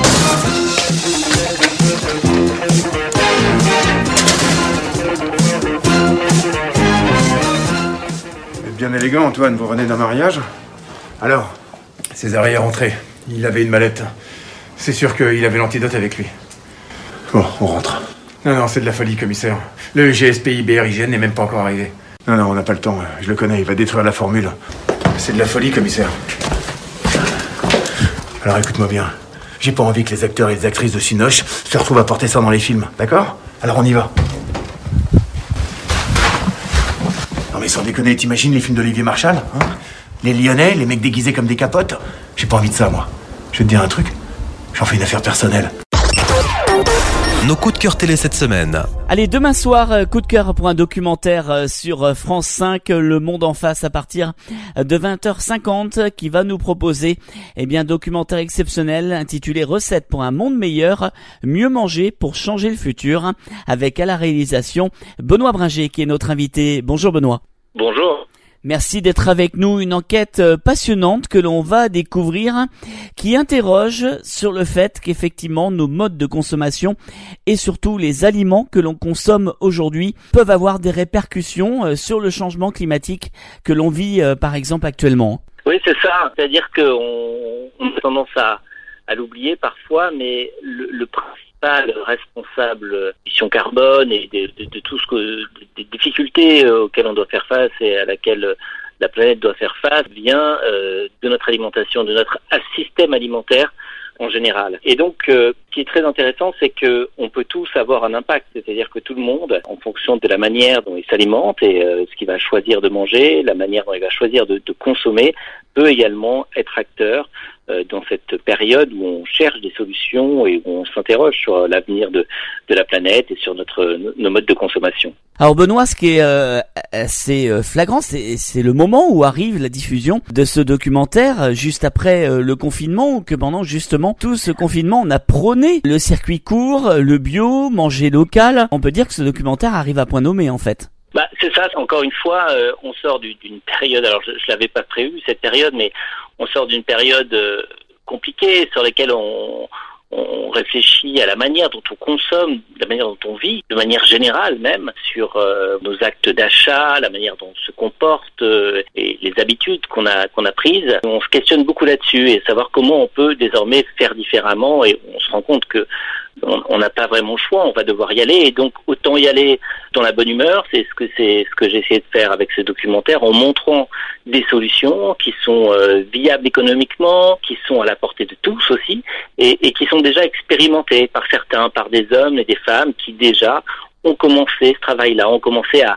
Vous êtes bien élégant, Antoine, vous revenez d'un mariage? Alors, César est rentré. Il avait une mallette. C'est sûr qu'il avait l'antidote avec lui. Bon, on rentre. Non, non, c'est de la folie, commissaire. Le G S P I B R I G N n'est même pas encore arrivé. Non, non, on n'a pas le temps. Je le connais, il va détruire la formule. C'est de la folie, commissaire. Alors écoute-moi bien. J'ai pas envie que les acteurs et les actrices de Cinoche se retrouvent à porter ça dans les films, d'accord? Alors on y va. Non mais sans déconner, t'imagines les films d'Olivier Marchal, hein? Les Lyonnais, les mecs déguisés comme des capotes? J'ai pas envie de ça, moi. Je vais te dire un truc, j'en fais une affaire personnelle. Nos coups de cœur télé cette semaine. Allez, demain soir, coup de cœur pour un documentaire sur France cinq, Le Monde en face, à partir de vingt heures cinquante, qui va nous proposer, eh bien, un documentaire exceptionnel intitulé Recettes pour un monde meilleur, mieux manger pour changer le futur, avec à la réalisation Benoît Bringer, qui est notre invité. Bonjour Benoît. Bonjour. Merci d'être avec nous. Une enquête passionnante que l'on va découvrir, qui interroge sur le fait qu'effectivement nos modes de consommation et surtout les aliments que l'on consomme aujourd'hui peuvent avoir des répercussions sur le changement climatique que l'on vit par exemple actuellement. Oui, c'est ça. C'est-à-dire qu'on on a tendance à, à l'oublier parfois, mais le, le principal responsable de l'émission carbone et de, de, de tout ce que des difficultés auxquelles on doit faire face et à laquelle la planète doit faire face vient euh, de notre alimentation, de notre système alimentaire en général. Et donc, euh, ce qui est très intéressant, c'est que on peut tous avoir un impact, c'est-à-dire que tout le monde, en fonction de la manière dont il s'alimente et euh, ce qu'il va choisir de manger, la manière dont il va choisir de, de consommer, peut également être acteur euh, dans cette période où on cherche des solutions et où on s'interroge sur l'avenir de, de la planète et sur notre nos modes de consommation. Alors Benoît, ce qui est euh, assez flagrant, c'est, c'est le moment où arrive la diffusion de ce documentaire, juste après euh, le confinement, ou que pendant justement tout ce confinement, on a prôné le circuit court, le bio, manger local. On peut dire que ce documentaire arrive à point nommé en fait. Bah, c'est ça, encore une fois, euh, on sort du, d'une période, alors je, je l'avais pas prévu cette période, mais on sort d'une période euh, compliquée sur laquelle on, on réfléchit à la manière dont on consomme, la manière dont on vit, de manière générale même, sur euh, nos actes d'achat, la manière dont on se comporte euh, et les habitudes qu'on a qu'on a prises. On se questionne beaucoup là-dessus et savoir comment on peut désormais faire différemment, et on se rend compte que on n'a pas vraiment le choix, on va devoir y aller, et donc autant y aller dans la bonne humeur. C'est ce que c'est ce que j'ai essayé de faire avec ce documentaire, en montrant des solutions qui sont euh, viables économiquement, qui sont à la portée de tous aussi, et, et qui sont déjà expérimentées par certains, par des hommes et des femmes qui déjà ont commencé ce travail-là, ont commencé à,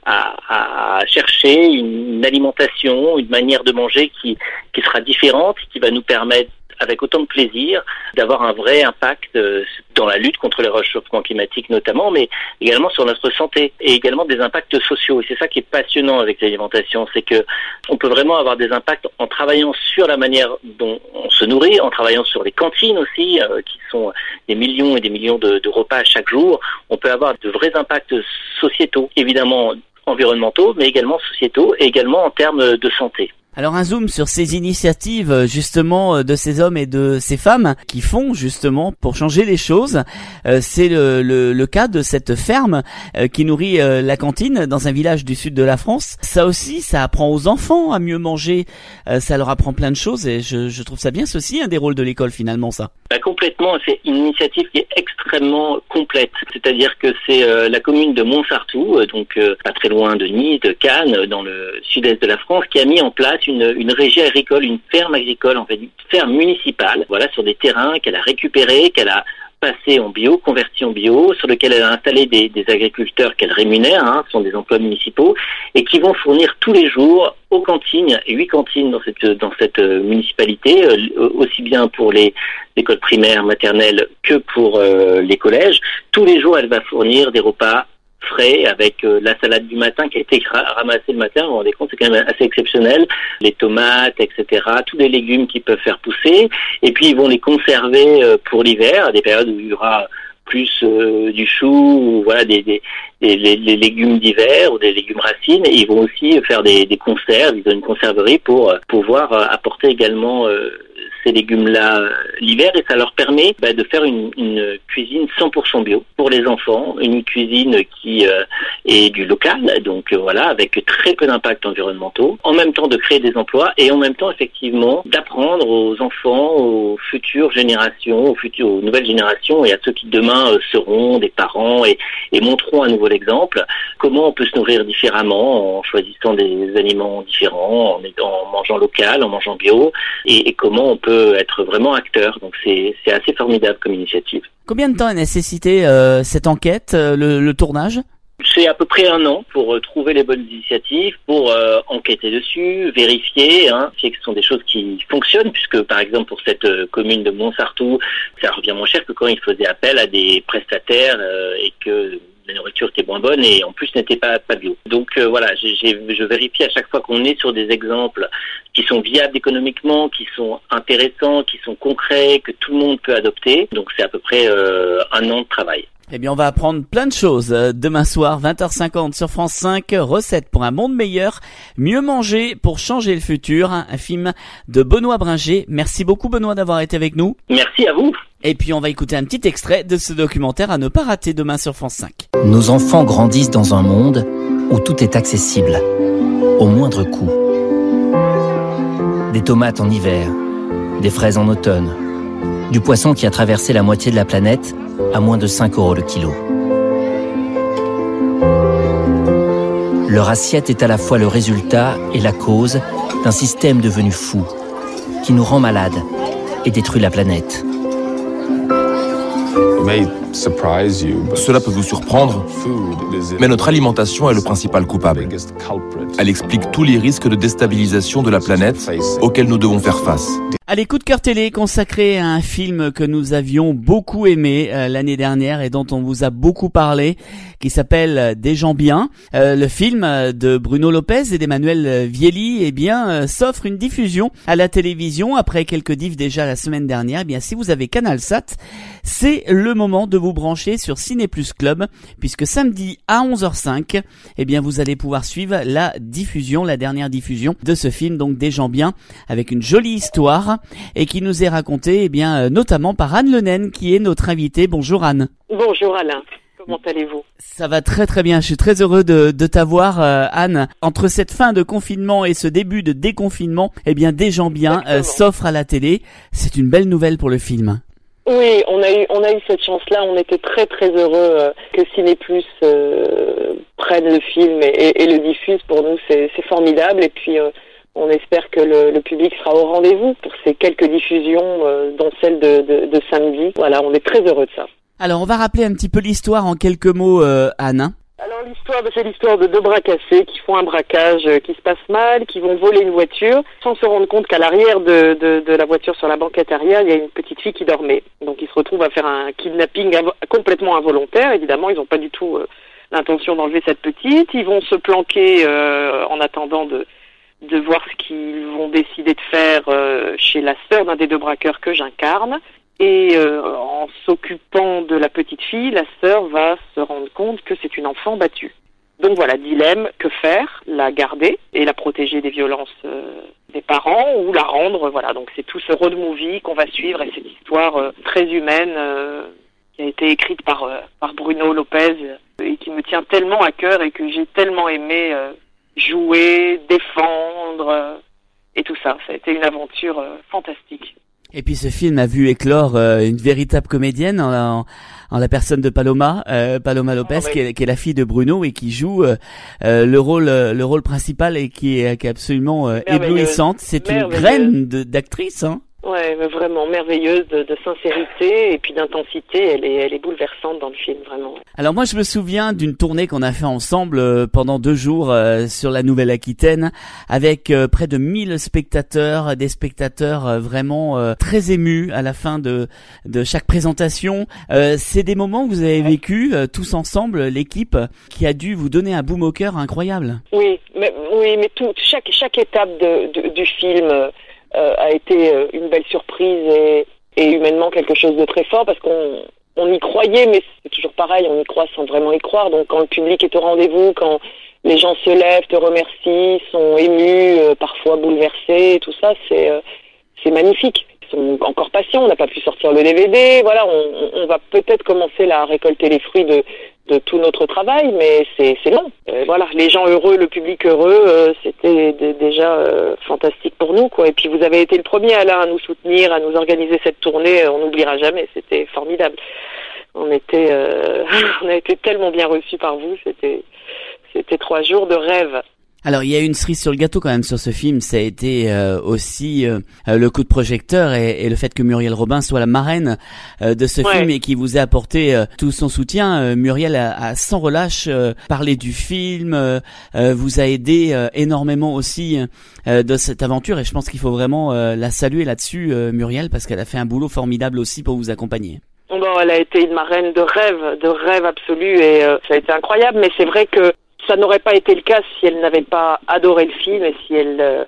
à, à chercher une alimentation, une manière de manger qui, qui sera différente, qui va nous permettre, avec autant de plaisir, d'avoir un vrai impact dans la lutte contre le réchauffement climatique notamment, mais également sur notre santé et également des impacts sociaux. Et c'est ça qui est passionnant avec l'alimentation, c'est que on peut vraiment avoir des impacts en travaillant sur la manière dont on se nourrit, en travaillant sur les cantines aussi, euh, qui sont des millions et des millions de, de repas chaque jour. On peut avoir de vrais impacts sociétaux, évidemment environnementaux, mais également sociétaux et également en termes de santé. Alors un zoom sur ces initiatives justement de ces hommes et de ces femmes qui font justement pour changer les choses. Euh, c'est le, le, le cas de cette ferme euh, qui nourrit euh, la cantine dans un village du sud de la France. Ça aussi, ça apprend aux enfants à mieux manger. Euh, ça leur apprend plein de choses et je, je trouve ça bien. C'est aussi un des rôles de l'école finalement, ça. Bah, complètement, c'est une initiative qui est extrêmement complète. C'est-à-dire que c'est euh, la commune de Montsartou, euh, donc euh, pas très loin de Nice, de Cannes, dans le sud-est de la France, qui a mis en place une, une régie agricole, une ferme agricole, en fait, une ferme municipale, voilà, sur des terrains qu'elle a récupérés, qu'elle a passé en bio, converti en bio, sur lequel elle a installé des, des agriculteurs qu'elle rémunère, hein, ce sont des emplois municipaux, et qui vont fournir tous les jours aux cantines, huit cantines dans cette dans cette municipalité, euh, aussi bien pour les écoles primaires, maternelles que pour euh, les collèges. Tous les jours, elle va fournir des repas frais avec euh, la salade du matin qui a été ramassée le matin. Vous vous rendez compte, c'est quand même assez exceptionnel. Les tomates, et cetera. Tous les légumes qui peuvent faire pousser. Et puis ils vont les conserver euh, pour l'hiver, à des périodes où il y aura plus euh, du chou, ou voilà des, des, des les, les légumes d'hiver ou des légumes racines. Et ils vont aussi faire des, des conserves. Ils ont une conserverie pour euh, pouvoir euh, apporter également euh, ces légumes-là euh, l'hiver, et ça leur permet bah, de faire une, une cuisine cent pour cent bio pour les enfants, une cuisine qui euh, est du local, donc euh, voilà, avec très peu d'impact environnementaux, en même temps de créer des emplois et en même temps effectivement d'apprendre aux enfants, aux futures générations, aux futures, aux nouvelles générations et à ceux qui demain euh, seront des parents et, et montreront à nouveau l'exemple, comment on peut se nourrir différemment en choisissant des aliments différents, en, en mangeant local, en mangeant bio, et, et comment on peut être vraiment acteur. Donc c'est, c'est assez formidable comme initiative. Combien de temps a nécessité euh, cette enquête, euh, le, le tournage ? C'est à peu près un an pour euh, trouver les bonnes initiatives, pour euh, enquêter dessus, vérifier, hein, que ce sont des choses qui fonctionnent, puisque par exemple pour cette euh, commune de Montsartou, ça revient moins cher que quand ils faisaient appel à des prestataires euh, et que la nourriture était moins bonne et en plus n'était pas pas bio. Donc euh, voilà, j'ai, j'ai, je vérifie à chaque fois qu'on est sur des exemples qui sont viables économiquement, qui sont intéressants, qui sont concrets, que tout le monde peut adopter. Donc c'est à peu près euh, un an de travail. Eh bien, on va apprendre plein de choses. Demain soir, vingt heures cinquante sur France cinq, Recettes pour un monde meilleur, mieux manger pour changer le futur, un film de Benoît Bringer. Merci beaucoup Benoît d'avoir été avec nous. Merci à vous. Et puis on va écouter un petit extrait de ce documentaire à ne pas rater demain sur France cinq. Nos enfants grandissent dans un monde où tout est accessible, au moindre coût. Des tomates en hiver, des fraises en automne, du poisson qui a traversé la moitié de la planète à moins de cinq euros le kilo. Leur assiette est à la fois le résultat et la cause d'un système devenu fou, qui nous rend malades et détruit la planète. Cela peut vous surprendre, mais notre alimentation est le principal coupable. Elle explique tous les risques de déstabilisation de la planète auxquels nous devons faire face. Allez, coup de cœur télé consacré à un film que nous avions beaucoup aimé euh, l'année dernière et dont on vous a beaucoup parlé, qui s'appelle Des gens bien. Euh, le film de Bruno Lopez et d'Emmanuel Vieli, eh bien, euh, s'offre une diffusion à la télévision après quelques diffs déjà la semaine dernière. Eh bien, si vous avez CanalSat, c'est le moment de vous brancher sur Ciné Plus Club, puisque samedi à onze heures cinq, eh bien, vous allez pouvoir suivre la diffusion, la dernière diffusion de ce film, donc Des gens bien, avec une jolie histoire et qui nous est racontée, eh bien, euh, notamment par Anne Le Naine, qui est notre invitée. Bonjour Anne. Bonjour Alain. Comment allez-vous ? Ça va très très bien, je suis très heureux de, de t'avoir euh, Anne. Entre cette fin de confinement et ce début de déconfinement, eh bien Des gens bien euh, s'offre à la télé. C'est une belle nouvelle pour le film. Oui, on a eu on a eu cette chance-là, on était très très heureux euh, que Ciné Plus euh, prenne le film et, et, et le diffuse. Pour nous c'est, c'est formidable, et puis euh, on espère que le, le public sera au rendez-vous pour ces quelques diffusions, euh, dont celle de, de, de samedi. Voilà, on est très heureux de ça. Alors, on va rappeler un petit peu l'histoire en quelques mots, euh, Anne. Alors l'histoire, c'est l'histoire de deux bras cassés qui font un braquage euh, qui se passe mal, qui vont voler une voiture sans se rendre compte qu'à l'arrière de, de, de la voiture sur la banquette arrière, il y a une petite fille qui dormait. Donc ils se retrouvent à faire un kidnapping invo- complètement involontaire. Évidemment, ils n'ont pas du tout euh, l'intention d'enlever cette petite. Ils vont se planquer euh, en attendant de, de voir ce qu'ils vont décider de faire euh, chez la sœur d'un des deux braqueurs que j'incarne. Et euh, en s'occupant de la petite fille, la sœur va se rendre compte que c'est une enfant battue. Donc voilà, dilemme, que faire? La garder et la protéger des violences euh, des parents ou la rendre? Voilà, donc c'est tout ce road movie qu'on va suivre et cette histoire euh, très humaine euh, qui a été écrite par, euh, par Bruno Lopez et qui me tient tellement à cœur et que j'ai tellement aimé euh, jouer, défendre euh, et tout ça. Ça a été une aventure euh, fantastique. Et puis ce film a vu éclore euh, une véritable comédienne en la, en, en la personne de Paloma, euh, Paloma Lopez, oh, oui. qui, est, qui est la fille de Bruno et qui joue euh, euh, le rôle le rôle principal et qui est, qui est absolument euh, éblouissante. C'est une graine de, d'actrice, hein. Ouais, mais vraiment merveilleuse de, de sincérité et puis d'intensité. Elle est, elle est bouleversante dans le film, vraiment. Alors moi, je me souviens d'une tournée qu'on a fait ensemble euh, pendant deux jours euh, sur la Nouvelle-Aquitaine, avec euh, près de mille spectateurs, des spectateurs euh, vraiment euh, très émus à la fin de de chaque présentation. Euh, c'est des moments que vous avez vécu euh, tous ensemble, l'équipe, qui a dû vous donner un boum au cœur incroyable. Oui, mais oui, mais tout, chaque chaque étape de, de du film. Euh, Euh, a été euh, une belle surprise et, et humainement quelque chose de très fort parce qu'on on y croyait, mais c'est toujours pareil, on y croit sans vraiment y croire. Donc quand le public est au rendez-vous, quand les gens se lèvent, te remercient, sont émus, euh, parfois bouleversés, tout ça, c'est euh, c'est magnifique. Ils sont encore patients, on n'a pas pu sortir le D V D, voilà, on, on va peut-être commencer là, à récolter les fruits de de tout notre travail, mais c'est c'est long. Euh, voilà, les gens heureux, le public heureux, euh, c'était d- déjà euh, fantastique pour nous, quoi. Et puis vous avez été le premier, Alain, à nous soutenir, à nous organiser cette tournée. On n'oubliera jamais. C'était formidable. On était, euh, on a été tellement bien reçus par vous. C'était, c'était trois jours de rêve. Alors il y a une cerise sur le gâteau quand même sur ce film, ça a été euh, aussi euh, le coup de projecteur et, et le fait que Muriel Robin soit la marraine euh, de ce ouais. film et qui vous a apporté euh, tout son soutien. Euh, Muriel a, a sans relâche euh, parlé du film, euh, euh, vous a aidé euh, énormément aussi euh, de cette aventure et je pense qu'il faut vraiment euh, la saluer là-dessus, euh, Muriel, parce qu'elle a fait un boulot formidable aussi pour vous accompagner. Bon, elle a été une marraine de rêve, de rêve absolu et euh, ça a été incroyable, mais c'est vrai que ça n'aurait pas été le cas si elle n'avait pas adoré le film et si elle euh,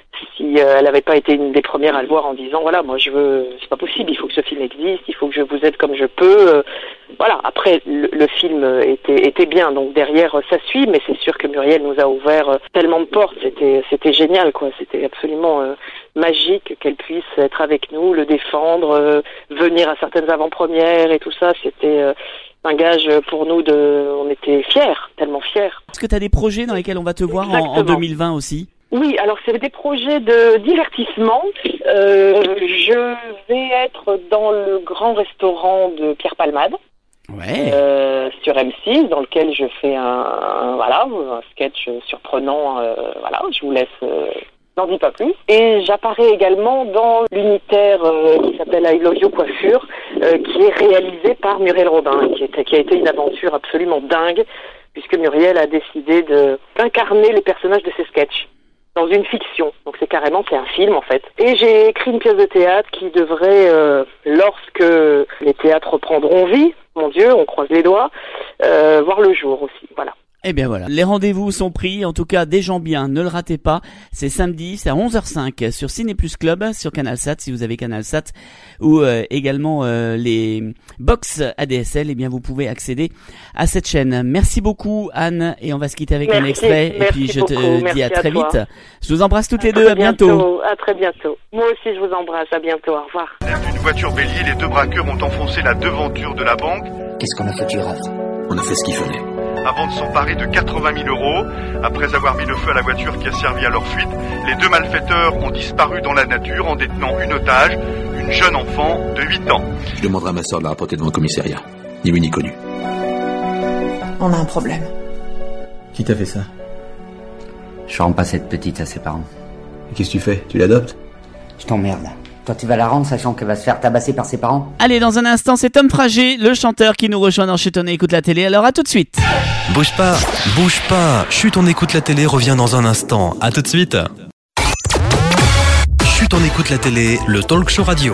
si euh, elle n'avait pas été une des premières à le voir en disant voilà, moi je veux, c'est pas possible, il faut que ce film existe, il faut que je vous aide comme je peux. Euh, voilà, après le, le film était était bien, donc derrière ça suit, mais c'est sûr que Muriel nous a ouvert tellement de portes, c'était c'était génial, quoi, c'était absolument euh, magique qu'elle puisse être avec nous, le défendre, euh, venir à certaines avant-premières et tout ça, c'était euh, un gage pour nous de, on était fiers, tellement fiers. Est-ce que tu as des projets dans lesquels on va te voir en, en deux mille vingt aussi? Oui, alors c'est des projets de divertissement. Euh, je vais être dans le grand restaurant de Pierre Palmade. Ouais. Euh, sur M six, dans lequel je fais un, un voilà, un sketch surprenant. Euh, voilà, je vous laisse. Euh, N'en dis pas plus. Et j'apparais également dans l'unitaire euh, qui s'appelle I Love You Coiffure, euh, qui est réalisé par Muriel Robin, qui, est, qui a été une aventure absolument dingue, puisque Muriel a décidé de d'incarner les personnages de ses sketchs dans une fiction. Donc c'est carrément, c'est un film en fait. Et j'ai écrit une pièce de théâtre qui devrait, euh, lorsque les théâtres reprendront vie, mon Dieu, on croise les doigts, euh, voir le jour aussi. Voilà. Eh bien voilà, les rendez-vous sont pris, en tout cas des gens bien, ne le ratez pas, c'est samedi, c'est à onze heures cinq sur Ciné Plus Club, sur CanalSat, si vous avez CanalSat, ou euh, également euh, les box A D S L, eh bien vous pouvez accéder à cette chaîne. Merci beaucoup Anne, et on va se quitter avec merci, un extrait, et puis je te beaucoup, dis à très à vite. Je vous embrasse toutes à les deux, à bientôt. bientôt. À très bientôt. Moi aussi je vous embrasse, à bientôt, au revoir. Une voiture bélier, les deux braqueurs ont enfoncé la devanture de la banque. Qu'est-ce qu'on a fait, Girafe? On a fait ce qu'il fallait. Avant de s'emparer de quatre-vingt mille euros. Après avoir mis le feu à la voiture qui a servi à leur fuite, les deux malfaiteurs ont disparu dans la nature en détenant une otage, une jeune enfant de huit ans. Je demanderai à ma soeur de la rapporter devant le commissariat. Ni vu ni connu. On a un problème. Qui t'a fait ça? Je rends pas cette petite à ses parents. Et qu'est-ce que tu fais? Tu l'adoptes? Je t'emmerde. Toi, tu vas la rendre, sachant qu'elle va se faire tabasser par ses parents. Allez, dans un instant, c'est Tom Frager, le chanteur qui nous rejoint dans Chut, on écoute la télé. Alors, à tout de suite. Bouge pas, bouge pas. Chut, on écoute la télé revient dans un instant. À tout de suite. Chut, on écoute la télé, le talk show radio.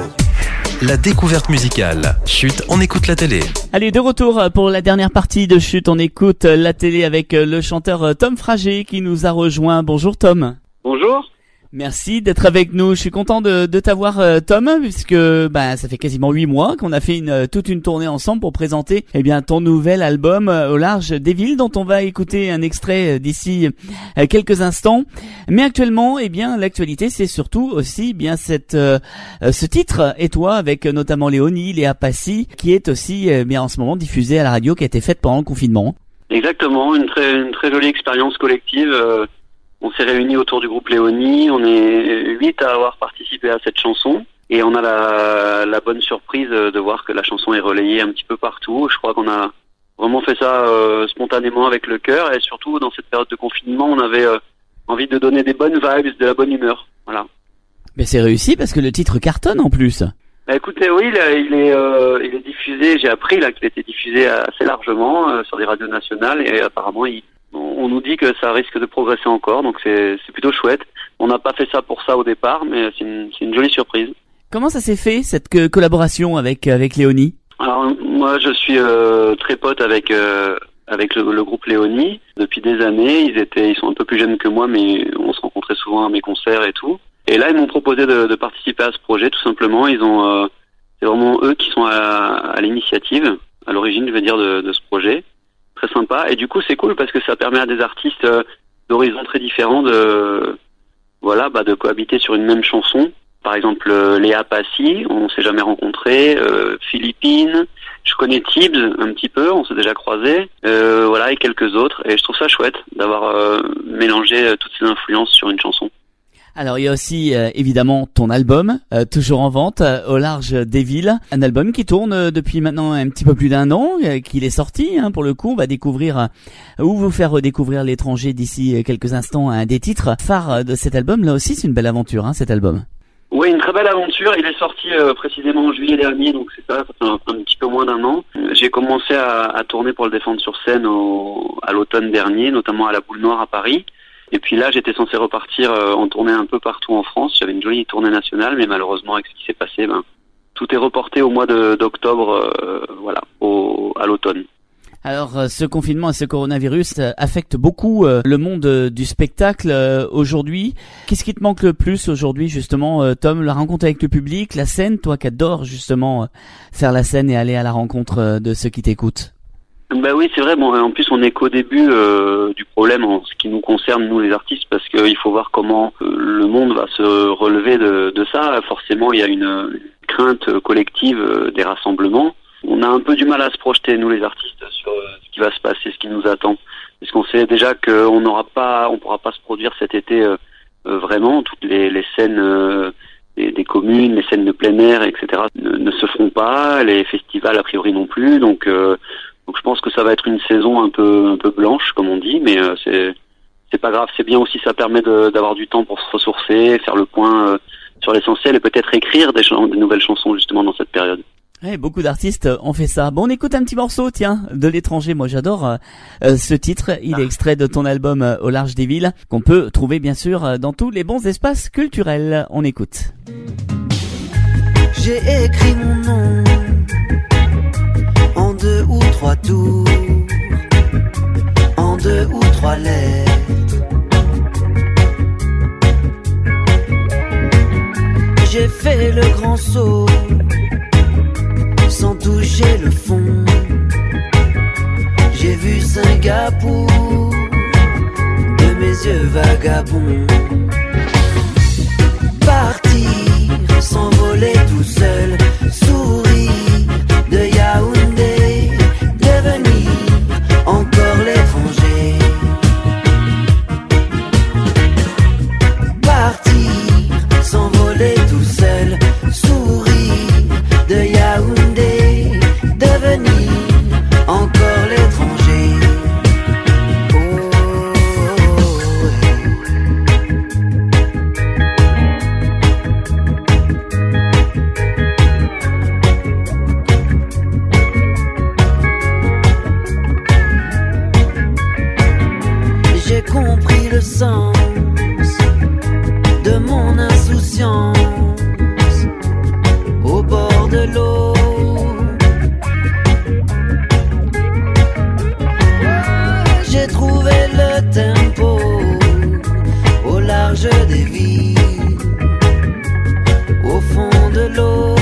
La découverte musicale. Chut, on écoute la télé. Allez, de retour pour la dernière partie de Chut, on écoute la télé avec le chanteur Tom Frager qui nous a rejoint. Bonjour Tom. Bonjour. Merci d'être avec nous. Je suis content de, de t'avoir, euh, Tom, puisque bah ça fait quasiment huit mois qu'on a fait une toute une tournée ensemble pour présenter eh bien ton nouvel album euh, au large des villes, dont on va écouter un extrait euh, d'ici euh, quelques instants. Mais actuellement, eh bien l'actualité, c'est surtout aussi bien cette euh, ce titre Et toi, avec euh, notamment Léonie, Léa Passy, qui est aussi euh, bien en ce moment diffusée à la radio, qui a été faite pendant le confinement. Exactement, une très une très jolie expérience collective. Euh... On s'est réunis autour du groupe Léonie, on est huit à avoir participé à cette chanson et on a la, la bonne surprise de voir que la chanson est relayée un petit peu partout. Je crois qu'on a vraiment fait ça euh, spontanément avec le cœur et surtout dans cette période de confinement, on avait euh, envie de donner des bonnes vibes, de la bonne humeur. Voilà. Mais c'est réussi parce que le titre cartonne en plus. Bah écoutez, oui, il est, il est, euh, il est diffusé, j'ai appris là qu'il était diffusé assez largement euh, sur des radios nationales et apparemment il on nous dit que ça risque de progresser encore, donc c'est, c'est plutôt chouette. On n'a pas fait ça pour ça au départ, mais c'est une, c'est une jolie surprise. Comment ça s'est fait, cette que, collaboration avec, avec Léonie? Alors, moi, je suis euh, très pote avec euh, avec le, le groupe Léonie depuis des années. Ils étaient, ils sont un peu plus jeunes que moi, mais on se rencontrait souvent à mes concerts et tout. Et là, ils m'ont proposé de, de participer à ce projet, tout simplement. Ils ont, euh, c'est vraiment eux qui sont à, à l'initiative, à l'origine, je veux dire, de, de ce projet. Très sympa, et du coup c'est cool parce que ça permet à des artistes euh, d'horizons très différents de voilà bah de cohabiter sur une même chanson. Par exemple euh, Léa Passy, on s'est jamais rencontrés, euh, Philippines, je connais Tibbs un petit peu, on s'est déjà croisés, euh, voilà, et quelques autres, et je trouve ça chouette d'avoir euh, mélangé euh, toutes ces influences sur une chanson. Alors il y a aussi euh, évidemment ton album, euh, toujours en vente euh, au large des villes, un album qui tourne euh, depuis maintenant un petit peu plus d'un an, euh, qu'il est sorti, hein, pour le coup on va découvrir euh, ou vous faire redécouvrir l'étranger d'ici euh, quelques instants, un des titres phares de cet album. Là aussi c'est une belle aventure, hein, cet album. Oui, une très belle aventure, il est sorti euh, précisément en juillet dernier, donc c'est ça, ça fait un, un petit peu moins d'un an. J'ai commencé à, à tourner pour le défendre sur scène au, à l'automne dernier, notamment à la Boule Noire à Paris. Et puis là, j'étais censé repartir euh, en tournée un peu partout en France. J'avais une jolie tournée nationale, mais malheureusement, avec ce qui s'est passé, ben, tout est reporté au mois de, d'octobre, euh, voilà, au, à l'automne. Alors, euh, ce confinement et ce coronavirus euh, affectent beaucoup euh, le monde euh, du spectacle euh, aujourd'hui. Qu'est-ce qui te manque le plus aujourd'hui, justement, euh, Tom? La rencontre avec le public, la scène, toi qui adores justement euh, faire la scène et aller à la rencontre euh, de ceux qui t'écoutent. Bah oui, c'est vrai. Bon, en plus, on n'est qu'au début euh, du problème en ce qui nous concerne, nous les artistes, parce qu'il faut voir comment euh, le monde va se relever de, de ça. Forcément, il y a une, une crainte collective euh, des rassemblements. On a un peu du mal à se projeter, nous les artistes, sur euh, ce qui va se passer, ce qui nous attend, parce qu'on sait déjà qu'on n'aura pas, on pourra pas se produire cet été euh, euh, vraiment. Toutes les, les scènes euh, des, des communes, les scènes de plein air, et cetera, ne, ne se feront pas. Les festivals a priori non plus, donc. Euh, Donc je pense que ça va être une saison un peu un peu blanche comme on dit, mais euh, c'est c'est pas grave, c'est bien aussi, ça permet de, d'avoir du temps pour se ressourcer, faire le point euh, sur l'essentiel et peut-être écrire des, ch- des nouvelles chansons justement dans cette période. Ouais, beaucoup d'artistes ont fait ça. Bon, on écoute un petit morceau, tiens, de l'étranger. Moi, j'adore euh, ce titre. Il est extrait de ton album euh, Au large des villes, qu'on peut trouver bien sûr euh, dans tous les bons espaces culturels. On écoute. J'ai écrit mon nom en deux ou trois tours, en deux ou trois lettres. J'ai fait le grand saut sans toucher le fond. J'ai vu Singapour de mes yeux vagabonds. Partir, s'envoler tout seul, sourire de Yaoundé, devenir encore l'étranger. Partir, s'envoler tout seul, sourire de Yaoundé, devenir encore l'étranger. Oh, que des vies au fond de l'eau.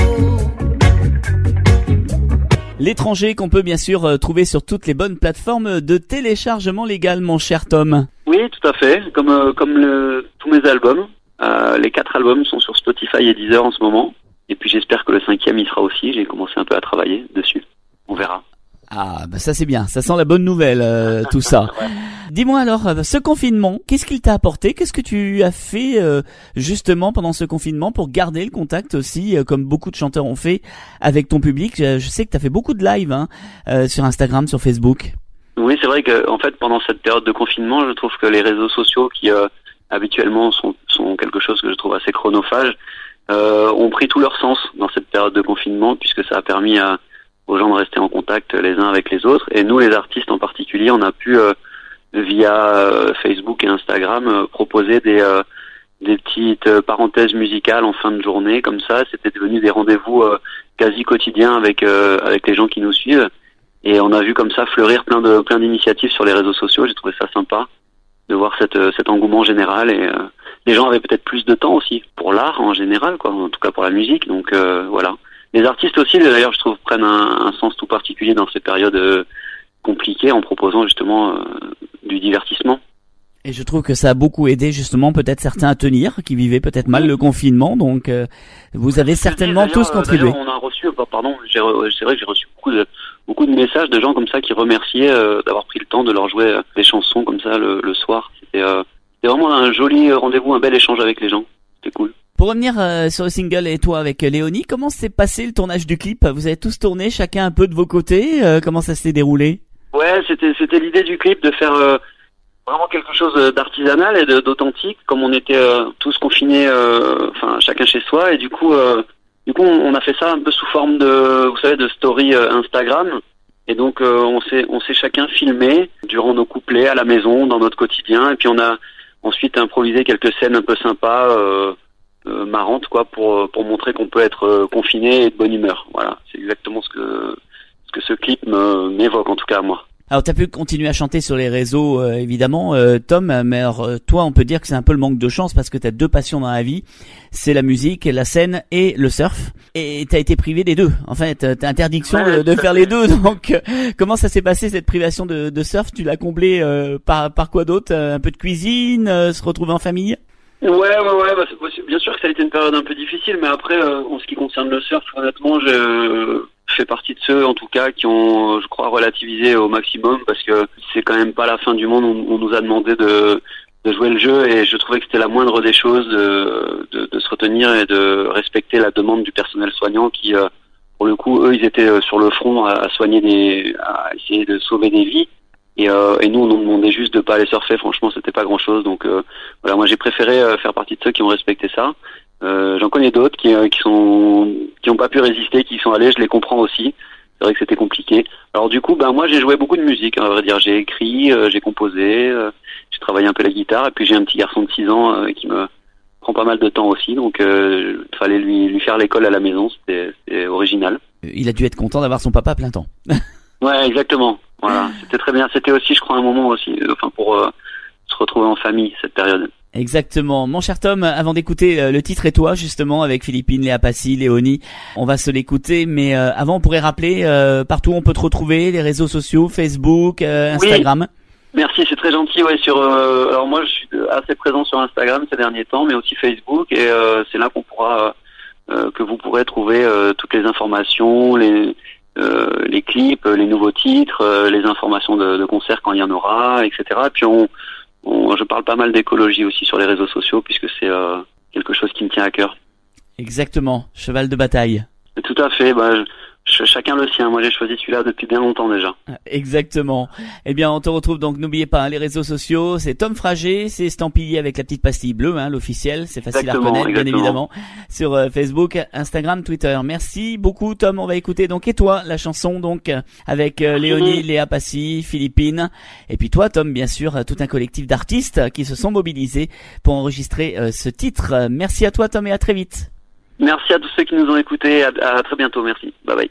L'étranger qu'on peut bien sûr euh, trouver sur toutes les bonnes plateformes de téléchargement légal, mon cher Tom. Oui, tout à fait. Comme euh, comme le, tous mes albums, euh, les quatre albums sont sur Spotify et Deezer en ce moment. Et puis j'espère que le cinquième y sera aussi. J'ai commencé un peu à travailler dessus. On verra. Ah, bah ça c'est bien. Ça sent la bonne nouvelle, euh, tout ça. Ouais. Dis-moi alors, euh, ce confinement, qu'est-ce qu'il t'a apporté? Qu'est-ce que tu as fait euh, justement pendant ce confinement pour garder le contact aussi, euh, comme beaucoup de chanteurs ont fait, avec ton public? Je, je sais que tu as fait beaucoup de live hein, euh, sur Instagram, sur Facebook. Oui, c'est vrai que en fait pendant cette période de confinement, je trouve que les réseaux sociaux qui euh, habituellement sont, sont quelque chose que je trouve assez chronophage, euh, ont pris tout leur sens dans cette période de confinement, puisque ça a permis à aux gens de rester en contact les uns avec les autres. Et nous, les artistes en particulier, on a pu, euh, via euh, Facebook et Instagram, euh, proposer des, euh, des petites euh, parenthèses musicales en fin de journée, comme ça. C'était devenu des rendez-vous euh, quasi quotidiens avec euh, avec les gens qui nous suivent. Et on a vu comme ça fleurir plein de plein d'initiatives sur les réseaux sociaux. J'ai trouvé ça sympa de voir cette, cet engouement général. Et euh, les gens avaient peut-être plus de temps aussi pour l'art en général, quoi. En tout cas pour la musique. Donc euh, voilà. Les artistes aussi, d'ailleurs, je trouve, prennent un, un sens tout particulier dans ces périodes euh, compliquées en proposant justement euh, du divertissement. Et je trouve que ça a beaucoup aidé justement peut-être certains à tenir, qui vivaient peut-être mal le confinement. Donc euh, vous avez certainement tous contribué. On a reçu, pardon, j'ai, c'est vrai que j'ai reçu beaucoup de beaucoup de messages de gens comme ça qui remerciaient euh, d'avoir pris le temps de leur jouer euh, des chansons comme ça le, le soir. C'était, euh, c'était vraiment un joli rendez-vous, un bel échange avec les gens. C'était cool. Pour revenir euh, sur le single et toi avec Léonie, comment s'est passé le tournage du clip? Vous avez tous tourné, chacun un peu de vos côtés. Euh, comment ça s'est déroulé? Ouais, c'était c'était l'idée du clip de faire euh, vraiment quelque chose d'artisanal et de, d'authentique, comme on était euh, tous confinés, euh, enfin chacun chez soi, et du coup, euh, du coup, on a fait ça un peu sous forme de, vous savez, de story euh, Instagram. Et donc euh, on s'est on s'est chacun filmé durant nos couplets à la maison, dans notre quotidien, et puis on a ensuite improvisé quelques scènes un peu sympas. Euh, Euh, marrante quoi pour pour montrer qu'on peut être euh, confiné et de bonne humeur. Voilà, c'est exactement ce que ce que ce clip me, m'évoque en tout cas à moi. Alors t'as pu continuer à chanter sur les réseaux euh, évidemment euh, Tom, mais alors euh, toi on peut dire que c'est un peu le manque de chance parce que t'as deux passions dans la vie, c'est la musique, la scène et le surf, et t'as été privé des deux. En fait t'as interdiction ouais, de, de faire les deux, donc euh, comment ça s'est passé cette privation de, de surf? Tu l'as comblé euh, par par quoi d'autre? Un peu de cuisine, euh, se retrouver en famille? Ouais, ouais, ouais, bah, c'est, bien sûr que ça a été une période un peu difficile, mais après, euh, en ce qui concerne le surf, honnêtement, je euh, fais partie de ceux, en tout cas, qui ont, je crois, relativisé au maximum, parce que c'est quand même pas la fin du monde. On, on nous a demandé de, de jouer le jeu, et je trouvais que c'était la moindre des choses de, de, de se retenir et de respecter la demande du personnel soignant qui, euh, pour le coup, eux, ils étaient sur le front à, à soigner des, à essayer de sauver des vies. Et, euh, et nous, on nous demandait juste de pas aller surfer. Franchement, c'était pas grand-chose. Donc euh, voilà, moi j'ai préféré euh, faire partie de ceux qui ont respecté ça. Euh, j'en connais d'autres qui, euh, qui sont qui ont pas pu résister, qui y sont allés. Je les comprends aussi. C'est vrai que c'était compliqué. Alors du coup, ben moi j'ai joué beaucoup de musique. Hein, à vrai dire, j'ai écrit, euh, j'ai composé, euh, j'ai travaillé un peu la guitare. Et puis j'ai un petit garçon de six ans euh, qui me prend pas mal de temps aussi. Donc euh, fallait lui lui faire l'école à la maison. C'était, c'était original. Il a dû être content d'avoir son papa à plein temps. Ouais, exactement. Voilà, c'était très bien. C'était aussi, je crois, un moment aussi, enfin pour euh, se retrouver en famille cette période. Exactement. Mon cher Tom, avant d'écouter euh, le titre et toi justement avec Philippine, Léa Passy, Léonie, on va se l'écouter. Mais euh, avant, on pourrait rappeler euh, partout où on peut te retrouver, les réseaux sociaux, Facebook, euh, Instagram. Oui. Merci, c'est très gentil. Ouais, sur euh, alors moi, je suis assez présent sur Instagram ces derniers temps, mais aussi Facebook, et euh, c'est là qu'on pourra euh, que vous pourrez trouver euh, toutes les informations, les Euh, les clips, les nouveaux titres, euh, les informations de, de concerts quand il y en aura, et cetera. Et puis on, on, je parle pas mal d'écologie aussi sur les réseaux sociaux puisque c'est euh, quelque chose qui me tient à cœur. Exactement, cheval de bataille. Tout à fait. Bah, je, chacun le sien. Moi, j'ai choisi celui-là depuis bien longtemps déjà. Exactement. Eh bien, on te retrouve donc. N'oubliez pas hein, les réseaux sociaux. C'est Tom Frager, c'est estampillé avec la petite pastille bleue, hein, l'officiel. C'est facile exactement, à reconnaître, exactement. Bien évidemment, sur euh, Facebook, Instagram, Twitter. Merci beaucoup, Tom. On va écouter donc et toi la chanson donc avec euh, Léonie, Léa Passy, Philippine, et puis toi, Tom, bien sûr, tout un collectif d'artistes qui se sont mobilisés pour enregistrer euh, ce titre. Merci à toi, Tom, et à très vite. Merci à tous ceux qui nous ont écoutés. À, à très bientôt. Merci. Bye bye.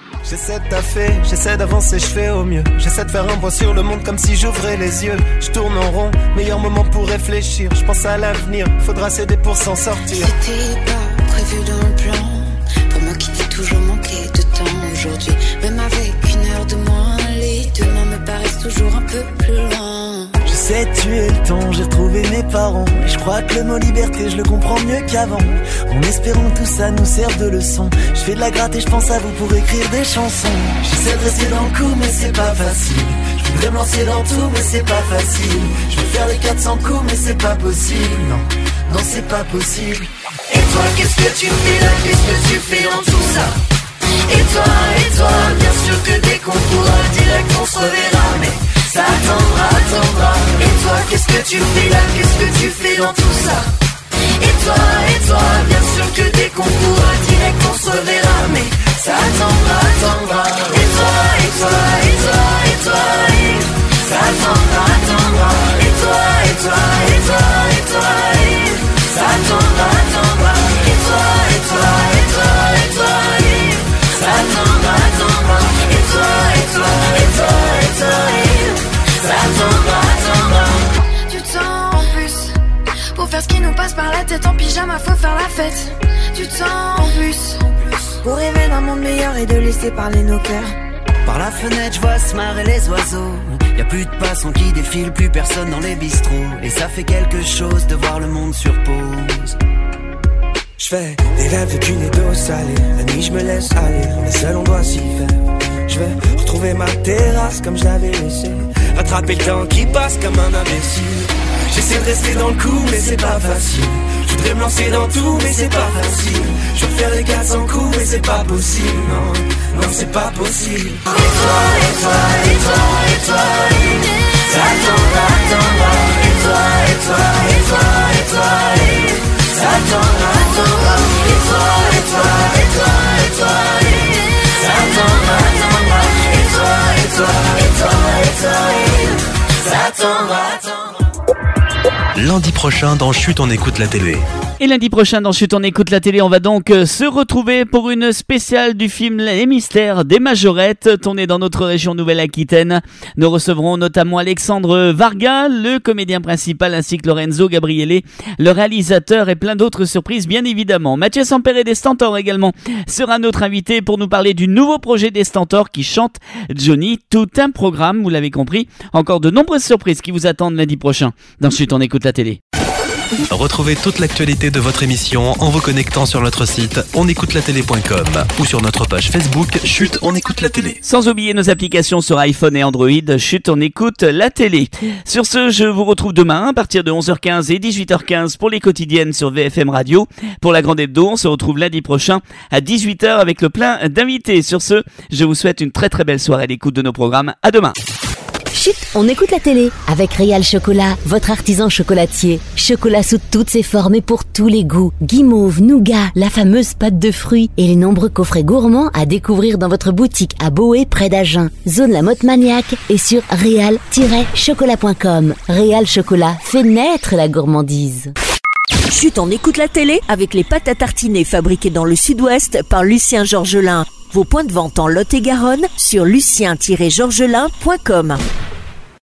J'essaie de taffer, j'essaie d'avancer, je fais au mieux. J'essaie de faire un point sur le monde comme si j'ouvrais les yeux. Je tourne en rond, meilleur moment pour réfléchir. Je pense à l'avenir, faudra s'aider pour s'en sortir. C'était pas prévu dans le plan, pour moi qui t'ai toujours manqué de temps aujourd'hui. Même avec une heure de moins, les demain me paraissent toujours un peu plus loin. J'essaie de tuer le temps, j'ai retrouvé mes parents. Et je crois que le mot liberté, je le comprends mieux qu'avant. En espérant que tout ça nous serve de leçon. Je fais de la gratte et je pense à vous pour écrire des chansons. J'essaie de rester dans le coup mais c'est pas facile. Je voudrais me lancer dans tout mais c'est pas facile. Je veux faire les quatre cents coups mais c'est pas possible. Non, non c'est pas possible. Et toi qu'est-ce que tu fais là, qu'est-ce que tu fais dans tout ça? Et toi, et toi, bien sûr que dès qu'on pourra direct on se reverra. Mais ça attendra, attendra. Et toi qu'est-ce que tu fais là, qu'est-ce que tu fais dans tout ça? Et toi, et toi, bien sûr que dès qu'on pourra direct on se reverra. Mais ça attendra, attendra. Et toi, et toi, et toi, et toi, et ça attendra, attendra. Et toi, et toi, et toi, et toi, et ça attendra, attendra. Et toi, et toi, et toi, et toi, et ça attendra, attendra. Et toi, et toi, et toi, et toi, et ça attendra, attendra. Du temps en plus pour faire ce qui nous passe par la tête. En pyjama faut faire la fête. Du temps en plus pour rêver d'un monde meilleur et de laisser parler nos cœurs. Par la fenêtre, je vois se marrer les oiseaux. Y a plus de passants qui défilent, plus personne dans les bistrots. Et ça fait quelque chose de voir le monde sur pause. Je fais des rêves de cul et d'eau salée. La nuit je me laisse aller, on est seul, on doit s'y faire. Je vais retrouver ma terrasse comme je l'avais laissé. Rattraper le temps qui passe comme un imbécile. J'essaie de rester dans le coup mais c'est pas facile. Je voudrais me lancer dans tout mais c'est pas facile. Je veux faire les quatre cents coups mais c'est pas possible. Non, non c'est pas possible. Et toi, et toi, et toi, et toi, et ça attendra, attendra. Et toi, et toi, et toi, et toi, et ça attendra, attendra. Et toi, et toi, et toi, et toi, et ça attendra, attendra. Et toi, et toi, et toi, et toi, et ça attendra, attendra. Lundi prochain dans Chut, on écoute la télé. Et lundi prochain dans Chut, on écoute la télé, on va donc se retrouver pour une spéciale du film Les Mystères des Majorettes, tourné dans notre région Nouvelle-Aquitaine. Nous recevrons notamment Alexandre Varga, le comédien principal, ainsi que Lorenzo Gabriele, le réalisateur, et plein d'autres surprises bien évidemment. Mathieu Sampere des Stentors également sera notre invité pour nous parler du nouveau projet des Stentors qui chante Johnny. Tout un programme, vous l'avez compris, encore de nombreuses surprises qui vous attendent lundi prochain dans Chut, on écoute la télé. Retrouvez toute l'actualité de votre émission en vous connectant sur notre site onécoutelatélé point com ou sur notre page Facebook Chut, on écoute la télé. Sans oublier nos applications sur iPhone et Android, Chut, on écoute la télé. Sur ce, je vous retrouve demain à partir de onze heures quinze et dix-huit heures quinze pour les quotidiennes sur V F M Radio. Pour la Grande Hebdo, on se retrouve lundi prochain à dix-huit heures avec le plein d'invités. Sur ce, je vous souhaite une très très belle soirée d'écoute de nos programmes. À demain. Chut, on écoute la télé avec Réal Chocolat, votre artisan chocolatier. Chocolat sous toutes ses formes et pour tous les goûts. Guimauve, nougat, la fameuse pâte de fruits et les nombreux coffrets gourmands à découvrir dans votre boutique à Boé près d'Agen. Zone La Motte Maniaque et sur réal tiret chocolat point com. Réal Chocolat fait naître la gourmandise. Chut, on écoute la télé avec les pâtes à tartiner fabriquées dans le sud-ouest par Lucien Georgelin. Vos points de vente en Lot-et-Garonne sur lucien tiret georgelin point com.